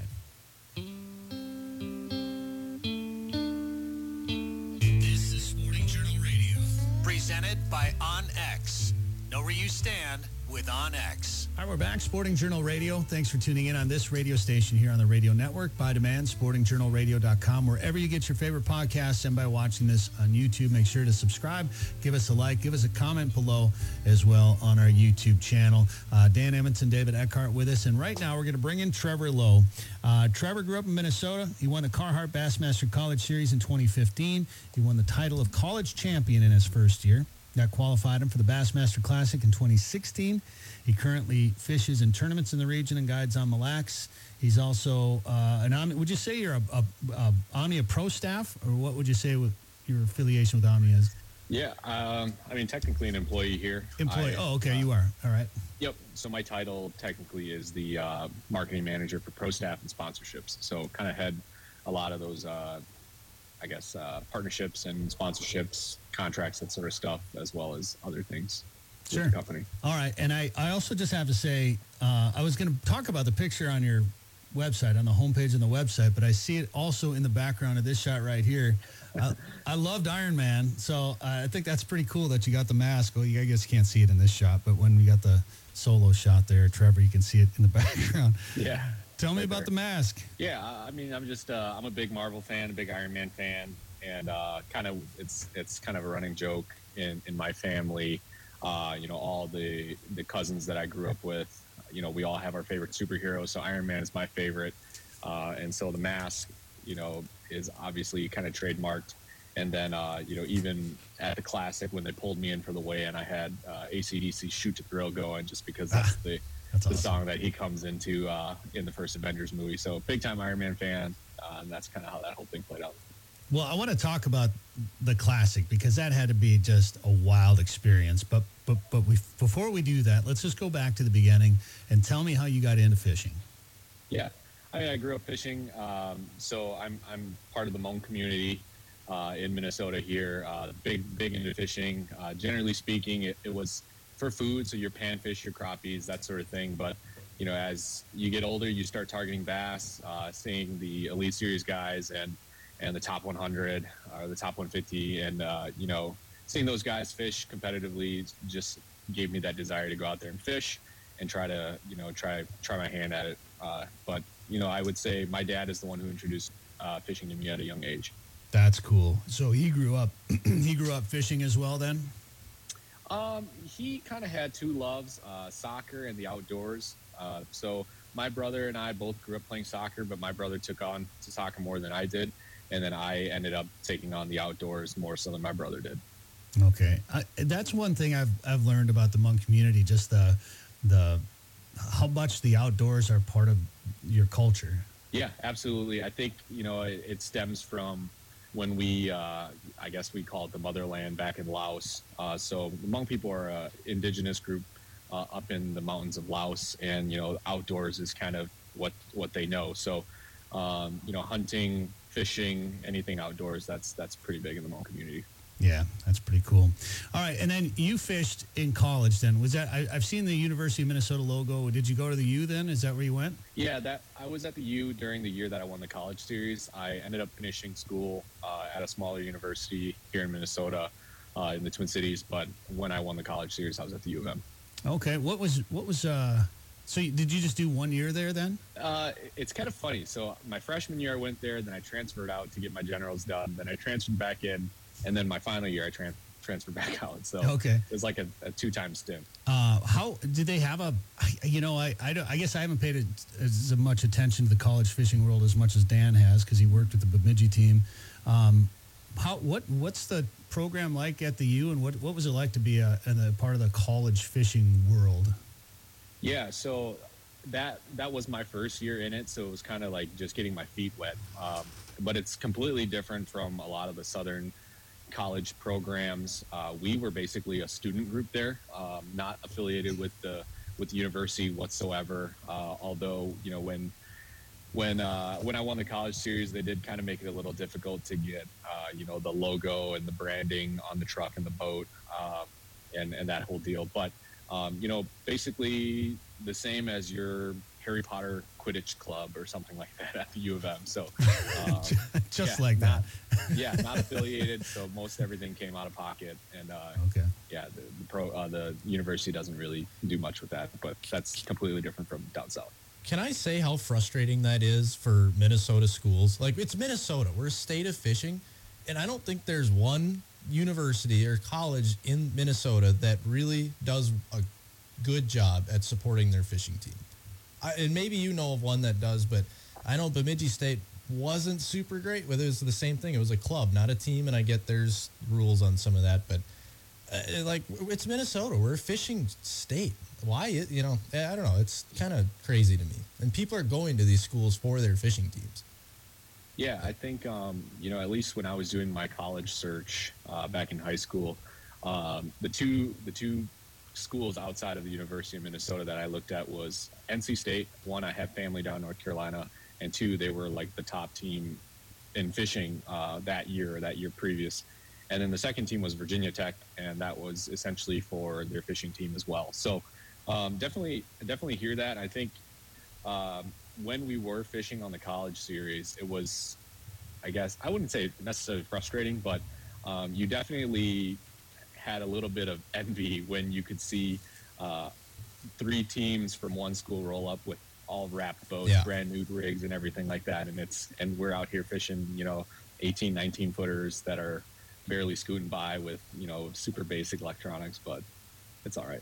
This is Sporting Journal Radio, presented by OnX. Know where you stand with OnX. All right, we're back. Sporting Journal Radio. Thanks for tuning in on this radio station here on the radio network. By demand, sporting journal radio dot com. Wherever you get your favorite podcasts and by watching this on YouTube, make sure to subscribe. Give us a like. Give us a comment below as well on our YouTube channel. Uh, Dan Edmondson, David Eckhart with us. And right now we're going to bring in Trevor Lowe. Uh, Trevor grew up in Minnesota. He won the Carhartt Bassmaster College Series in twenty fifteen. He won the title of college champion in his first year. That qualified him for the Bassmaster Classic in twenty sixteen. He currently fishes in tournaments in the region and guides on Mille Lacs. He's also uh, an Omnia. Would you say you're a, a, a Omnia Pro staff, or what would you say with your affiliation with Omnia is? Yeah, um, I mean, technically an employee here. Employee. I, oh, okay, uh, you are. All right. Yep. So my title technically is the uh, marketing manager for pro staff and sponsorships. So kind of head a lot of those, uh, I guess, uh, partnerships and sponsorships, contracts, that sort of stuff, as well as other things. Sure. With the company. All right. And I, I also just have to say, uh, I was going to talk about the picture on your website, on the homepage on the website, but I see it also in the background of this shot right here. I, I loved Iron Man, so uh, I think that's pretty cool that you got the mask. Well, you, I guess you can't see it in this shot, but when we got the solo shot there, Trevor, you can see it in the background. Yeah. Tell me about the mask. Yeah, I mean, I'm just uh, I'm a big Marvel fan, a big Iron Man fan, and uh, kind of it's it's kind of a running joke in, in my family. Uh, you know, all the the cousins that I grew up with, you know, we all have our favorite superheroes. So Iron Man is my favorite, uh, and so the mask, you know, is obviously kind of trademarked. And then, uh, you know, even at the Classic when they pulled me in for the weigh-in, I had uh, A C D C "Shoot to Thrill" going, just because that's the that's the awesome. song that he comes into uh, in the first Avengers movie. So big time Iron Man fan, uh, and that's kind of how that whole thing played out. Well, I want to talk about the Classic because that had to be just a wild experience. But but but we, before we do that, let's just go back to the beginning and tell me how you got into fishing. Yeah, I mean, I grew up fishing, um, so I'm I'm part of the Hmong community uh, in Minnesota here. Uh, big big into fishing. Uh, generally speaking, it, it was for food, so your panfish, your crappies, that sort of thing. But you know, as you get older, you start targeting bass, uh, seeing the Elite Series guys and and the top one hundred or the top one fifty, and uh, you know, seeing those guys fish competitively just gave me that desire to go out there and fish and try to, you know, try try my hand at it. Uh, but you know, I would say my dad is the one who introduced uh, fishing to me at a young age. That's cool. So he grew up he grew up fishing as well then? Um, he kind of had two loves, uh, soccer and the outdoors. Uh, so my brother and I both grew up playing soccer, but my brother took on to soccer more than I did. And then I ended up taking on the outdoors more so than my brother did. Okay, I, that's one thing I've I've learned about the Hmong community. Just the the how much the outdoors are part of your culture. Yeah, absolutely. I think, you know, it, it stems from when we, uh, I guess we call it the motherland back in Laos. Uh, so the Hmong people are an indigenous group uh, up in the mountains of Laos, and, you know, outdoors is kind of what, what they know. So, um, you know, hunting, fishing, anything outdoors, that's, that's pretty big in the Hmong community. Yeah, that's pretty cool. All right, and then you fished in college then. Was that, I, I've seen the University of Minnesota logo. Did you go to the U then? Is that where you went? Yeah, that I was at the U during the year that I won the college series. I ended up finishing school uh, at a smaller university here in Minnesota uh, in the Twin Cities, but when I won the college series, I was at the U of M. Okay, what was, what was, uh, so you, did you just do one year there then? Uh, it's kind of funny. So my freshman year I went there, then I transferred out to get my generals done, then I transferred back in. And then my final year, I tran- transferred back out. So okay. It was like a, a two-time stint. Uh, how did they have a? You know, I I, don't, I guess I haven't paid a, as much attention to the college fishing world as much as Dan has because he worked with the Bemidji team. Um, how what what's the program like at the U, and what what was it like to be a, a part of the college fishing world? Yeah, so that that was my first year in it, so it was kind of like just getting my feet wet. Um, but it's completely different from a lot of the southern college programs. Uh, we were basically a student group there, um, not affiliated with the with the university whatsoever. Uh, although, you know, when when uh, when I won the college series, they did kind of make it a little difficult to get, uh, you know, the logo and the branding on the truck and the boat, um, and and that whole deal. But um, you know, basically the same as your Harry Potter Quidditch club or something like that at the U of M. So um, just yeah, like not, that. yeah, not affiliated. So most everything came out of pocket, and uh, okay, yeah, the, the pro uh, the university doesn't really do much with that, but that's completely different from down south. Can I say how frustrating that is for Minnesota schools? Like, it's Minnesota. We're a state of fishing, and I don't think there's one university or college in Minnesota that really does a good job at supporting their fishing team. I, and maybe you know of one that does, but I know Bemidji State wasn't super great. Whether it was the same thing. It was a club, not a team, and I get there's rules on some of that, but uh, like, it's Minnesota. We're a fishing state. Why? You know, I don't know. It's kind of crazy to me. And people are going to these schools for their fishing teams. Yeah, I think, um, you know, at least when I was doing my college search uh, back in high school, um, the two the two schools outside of the University of Minnesota that I looked at was N C State. One, I had family down in North Carolina, and two, they were like the top team in fishing uh, that year or that year previous. And then the second team was Virginia Tech, and that was essentially for their fishing team as well. So um, definitely, definitely hear that. I think um, when we were fishing on the college series, it was, I guess, I wouldn't say necessarily frustrating, but um, you definitely had a little bit of envy when you could see uh, three teams from one school roll up with all wrapped boats, Yeah. brand new rigs and everything like that. And it's, and we're out here fishing, you know, eighteen, nineteen footers that are barely scooting by with, you know, super basic electronics, but it's all right.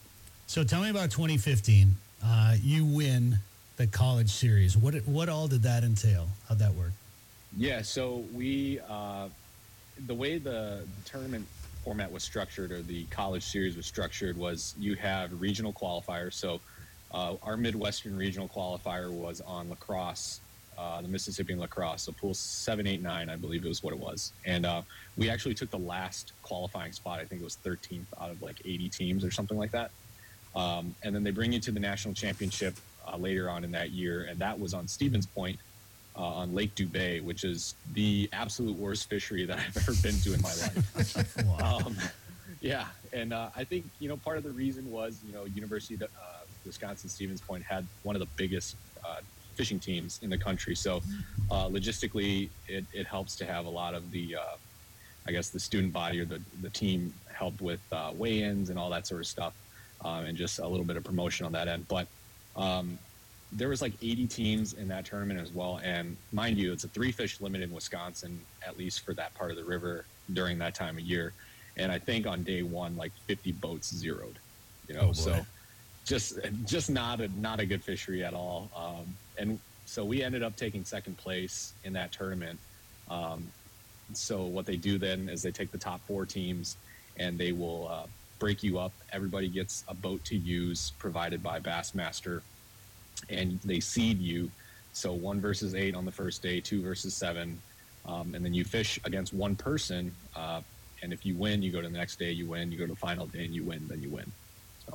So tell me about twenty fifteen. Uh, you win the college series. What what all did that entail? How'd that work? Yeah, so we, uh, the way the, the tournament format was structured, or the college series was structured, was you have regional qualifiers. So uh, our Midwestern regional qualifier was on lacrosse, uh, the Mississippian lacrosse, so pool seven, eight, nine, I believe it was what it was. And uh, we actually took the last qualifying spot. I think it was thirteenth out of like eighty teams or something like that. Um, and then they bring you to the national championship uh, later on in that year, and that was on Stevens Point uh, on Lake Dubay, which is the absolute worst fishery that I've ever been to in my life. Wow. Um, yeah, and uh, I think, you know, part of the reason was, you know, University of uh, Wisconsin Stevens Point had one of the biggest uh, fishing teams in the country. So uh, logistically, it, it helps to have a lot of the, uh, I guess, the student body or the, the team helped with uh, weigh-ins and all that sort of stuff, uh, and just a little bit of promotion on that end. But um, there was like eighty teams in that tournament as well. And mind you, it's a three fish limit in Wisconsin, at least for that part of the river during that time of year. And I think on day one, like fifty boats zeroed, you know, Oh, boy. so just, just not a, not a good fishery at all. Um, and so we ended up taking second place in that tournament. Um, so what they do then is they take the top four teams and they will uh, break you up. Everybody gets a boat to use provided by Bassmaster, and they seed you So one versus eight on the first day, two versus seven. Um, and then you fish against one person. Uh, and if you win, you go to the next day, you win. You go to the final day and you win, then you win. So.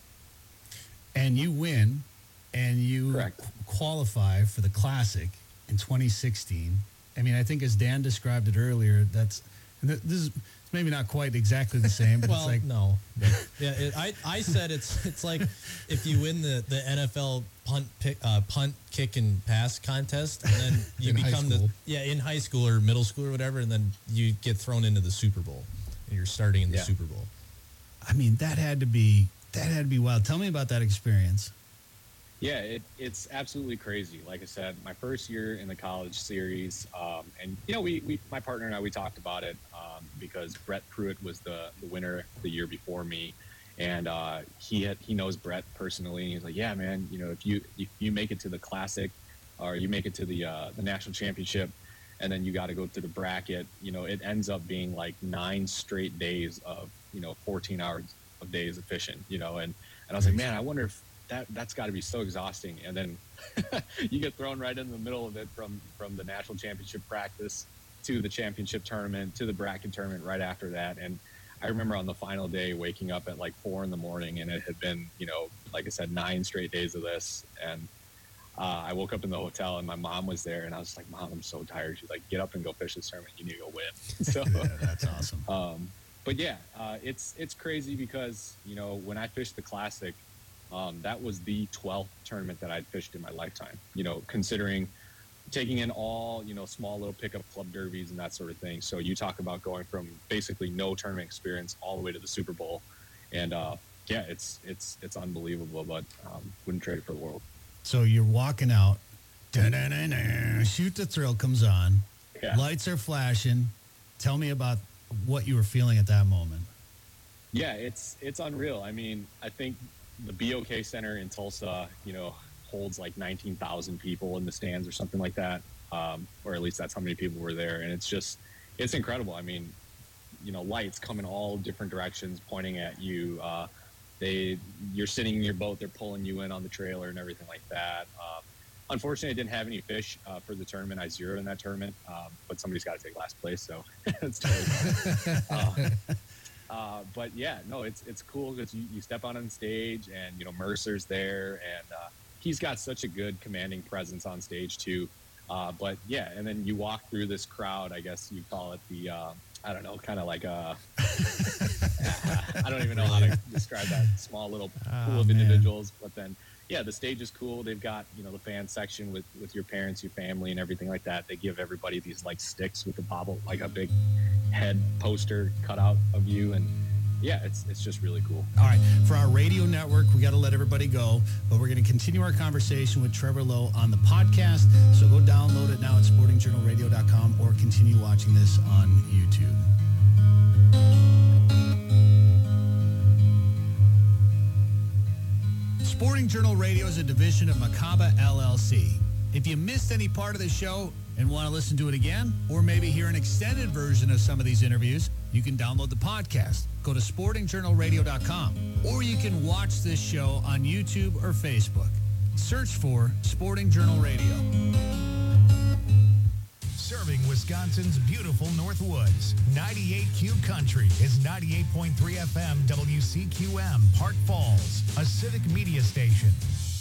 And you win, and you Correct. qualify for the Classic in twenty sixteen. I mean, I think as Dan described it earlier, that's this is maybe not quite exactly the same, but well, it's like no, yeah. It, I I said it's it's like if you win the, the N F L punt pick, uh, punt kick and pass contest, and then you In high become the school. yeah in high school or middle school or whatever, and then you get thrown into the Super Bowl, and you're starting in the Yeah. Super Bowl. I mean, that had to be that had to be wild. Tell me about that experience. Yeah, it, it's absolutely crazy. Like I said, my first year in the college series, um, and you know, we, we, my partner and I, we talked about it um, because Brett Pruitt was the, the winner the year before me, and uh, he had he knows Brett personally. And he's like, yeah, man, you know, if you if you make it to the Classic, or you make it to the uh, the national championship, and then you got to go to the bracket, you know, it ends up being like nine straight days of you know fourteen hours of days of fishing, you know, and and I was like, man, I wonder if that that's got to be so exhausting. And then you get thrown right in the middle of it from from the national championship practice to the championship tournament to the bracket tournament right after that. And I remember on the final day waking up at like four in the morning, and it had been, you know, like I said, nine straight days of this. And uh, I woke up in the hotel, and my mom was there, and I was like, Mom, I'm so tired. She's like, get up and go fish this tournament. You need to go win. So Yeah, that's awesome. Um, but yeah, uh, it's it's crazy because, you know, when I fished the Classic, um, that was the twelfth tournament that I'd fished in my lifetime, you know, considering taking in all, you know, small little pickup club derbies and that sort of thing. So you talk about going from basically no tournament experience all the way to the Super Bowl. And uh, yeah, it's it's it's unbelievable, but um, wouldn't trade it for the world. So you're walking out, da-da-da-da, Shoot the Thrill comes on, Yeah. lights are flashing. Tell me about what you were feeling at that moment. Yeah, it's it's unreal. I mean, I think the B O K Center in Tulsa, you know, holds like nineteen thousand people in the stands or something like that, um, or at least that's how many people were there. And it's just, it's incredible. I mean, you know, lights come in all different directions, pointing at you. Uh, they, you're sitting in your boat, they're pulling you in on the trailer and everything like that. Um, unfortunately, I didn't have any fish uh, for the tournament. I zeroed in that tournament, um, but somebody's got to take last place, so it's totally fine. uh, Uh, but yeah, no, it's it's cool because you, you step out on stage and, you know, Mercer's there, and uh, he's got such a good commanding presence on stage too. Uh, but yeah, and then you walk through this crowd, I guess you call it the, uh, I don't know, kind of like a, I don't even know how to describe that small little pool Oh, of man. individuals. But then, yeah, the stage is cool. They've got, you know, the fan section with, with your parents, your family, and everything like that. They give everybody these like sticks with a bobble, like a big head poster cutout of you, and yeah, it's it's just really cool. All right, for our radio network, we got to let everybody go, but we're going to continue our conversation with Trevor Lowe on the podcast. So go download it now at sporting journal radio dot com or continue watching this on YouTube. Sporting Journal Radio is a division of Macaba L L C. If you missed any part of the show and want to listen to it again, or maybe hear an extended version of some of these interviews, you can download the podcast. Go to sporting journal radio dot com, or you can watch this show on YouTube or Facebook. Search for Sporting Journal Radio. Serving Wisconsin's beautiful North Woods. ninety-eight Q Country is ninety-eight point three F M W C Q M, Park Falls, a civic media station.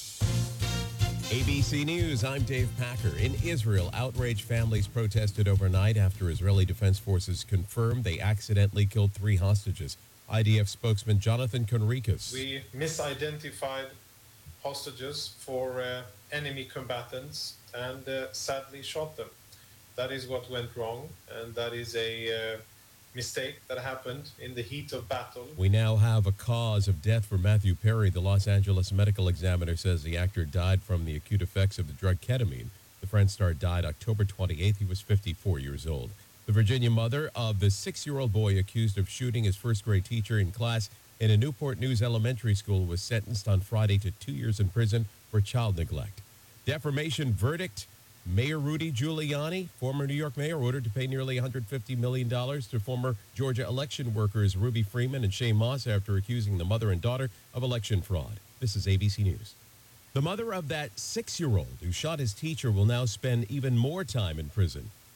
A B C News, I'm Dave Packer. In Israel, outraged families protested overnight after Israeli Defense Forces confirmed they accidentally killed three hostages. I D F spokesman Jonathan Conricus. We misidentified hostages for uh, enemy combatants and uh, sadly shot them. That is what went wrong, and that is a uh, mistake that happened in the heat of battle. We now have a cause of death for Matthew Perry. The Los Angeles Medical Examiner says the actor died from the acute effects of the drug ketamine. The Friends star died October twenty-eighth. He was fifty-four years old. The Virginia mother of the six-year-old boy accused of shooting his first-grade teacher in class in a Newport News elementary school was sentenced on Friday to two years in prison for child neglect. Defamation verdict. Mayor Rudy Giuliani, former New York mayor, ordered to pay nearly one hundred fifty million dollars to former Georgia election workers Ruby Freeman and Shane Moss after accusing the mother and daughter of election fraud. This is A B C News. The mother of that six-year-old who shot his teacher will now spend even more time in prison.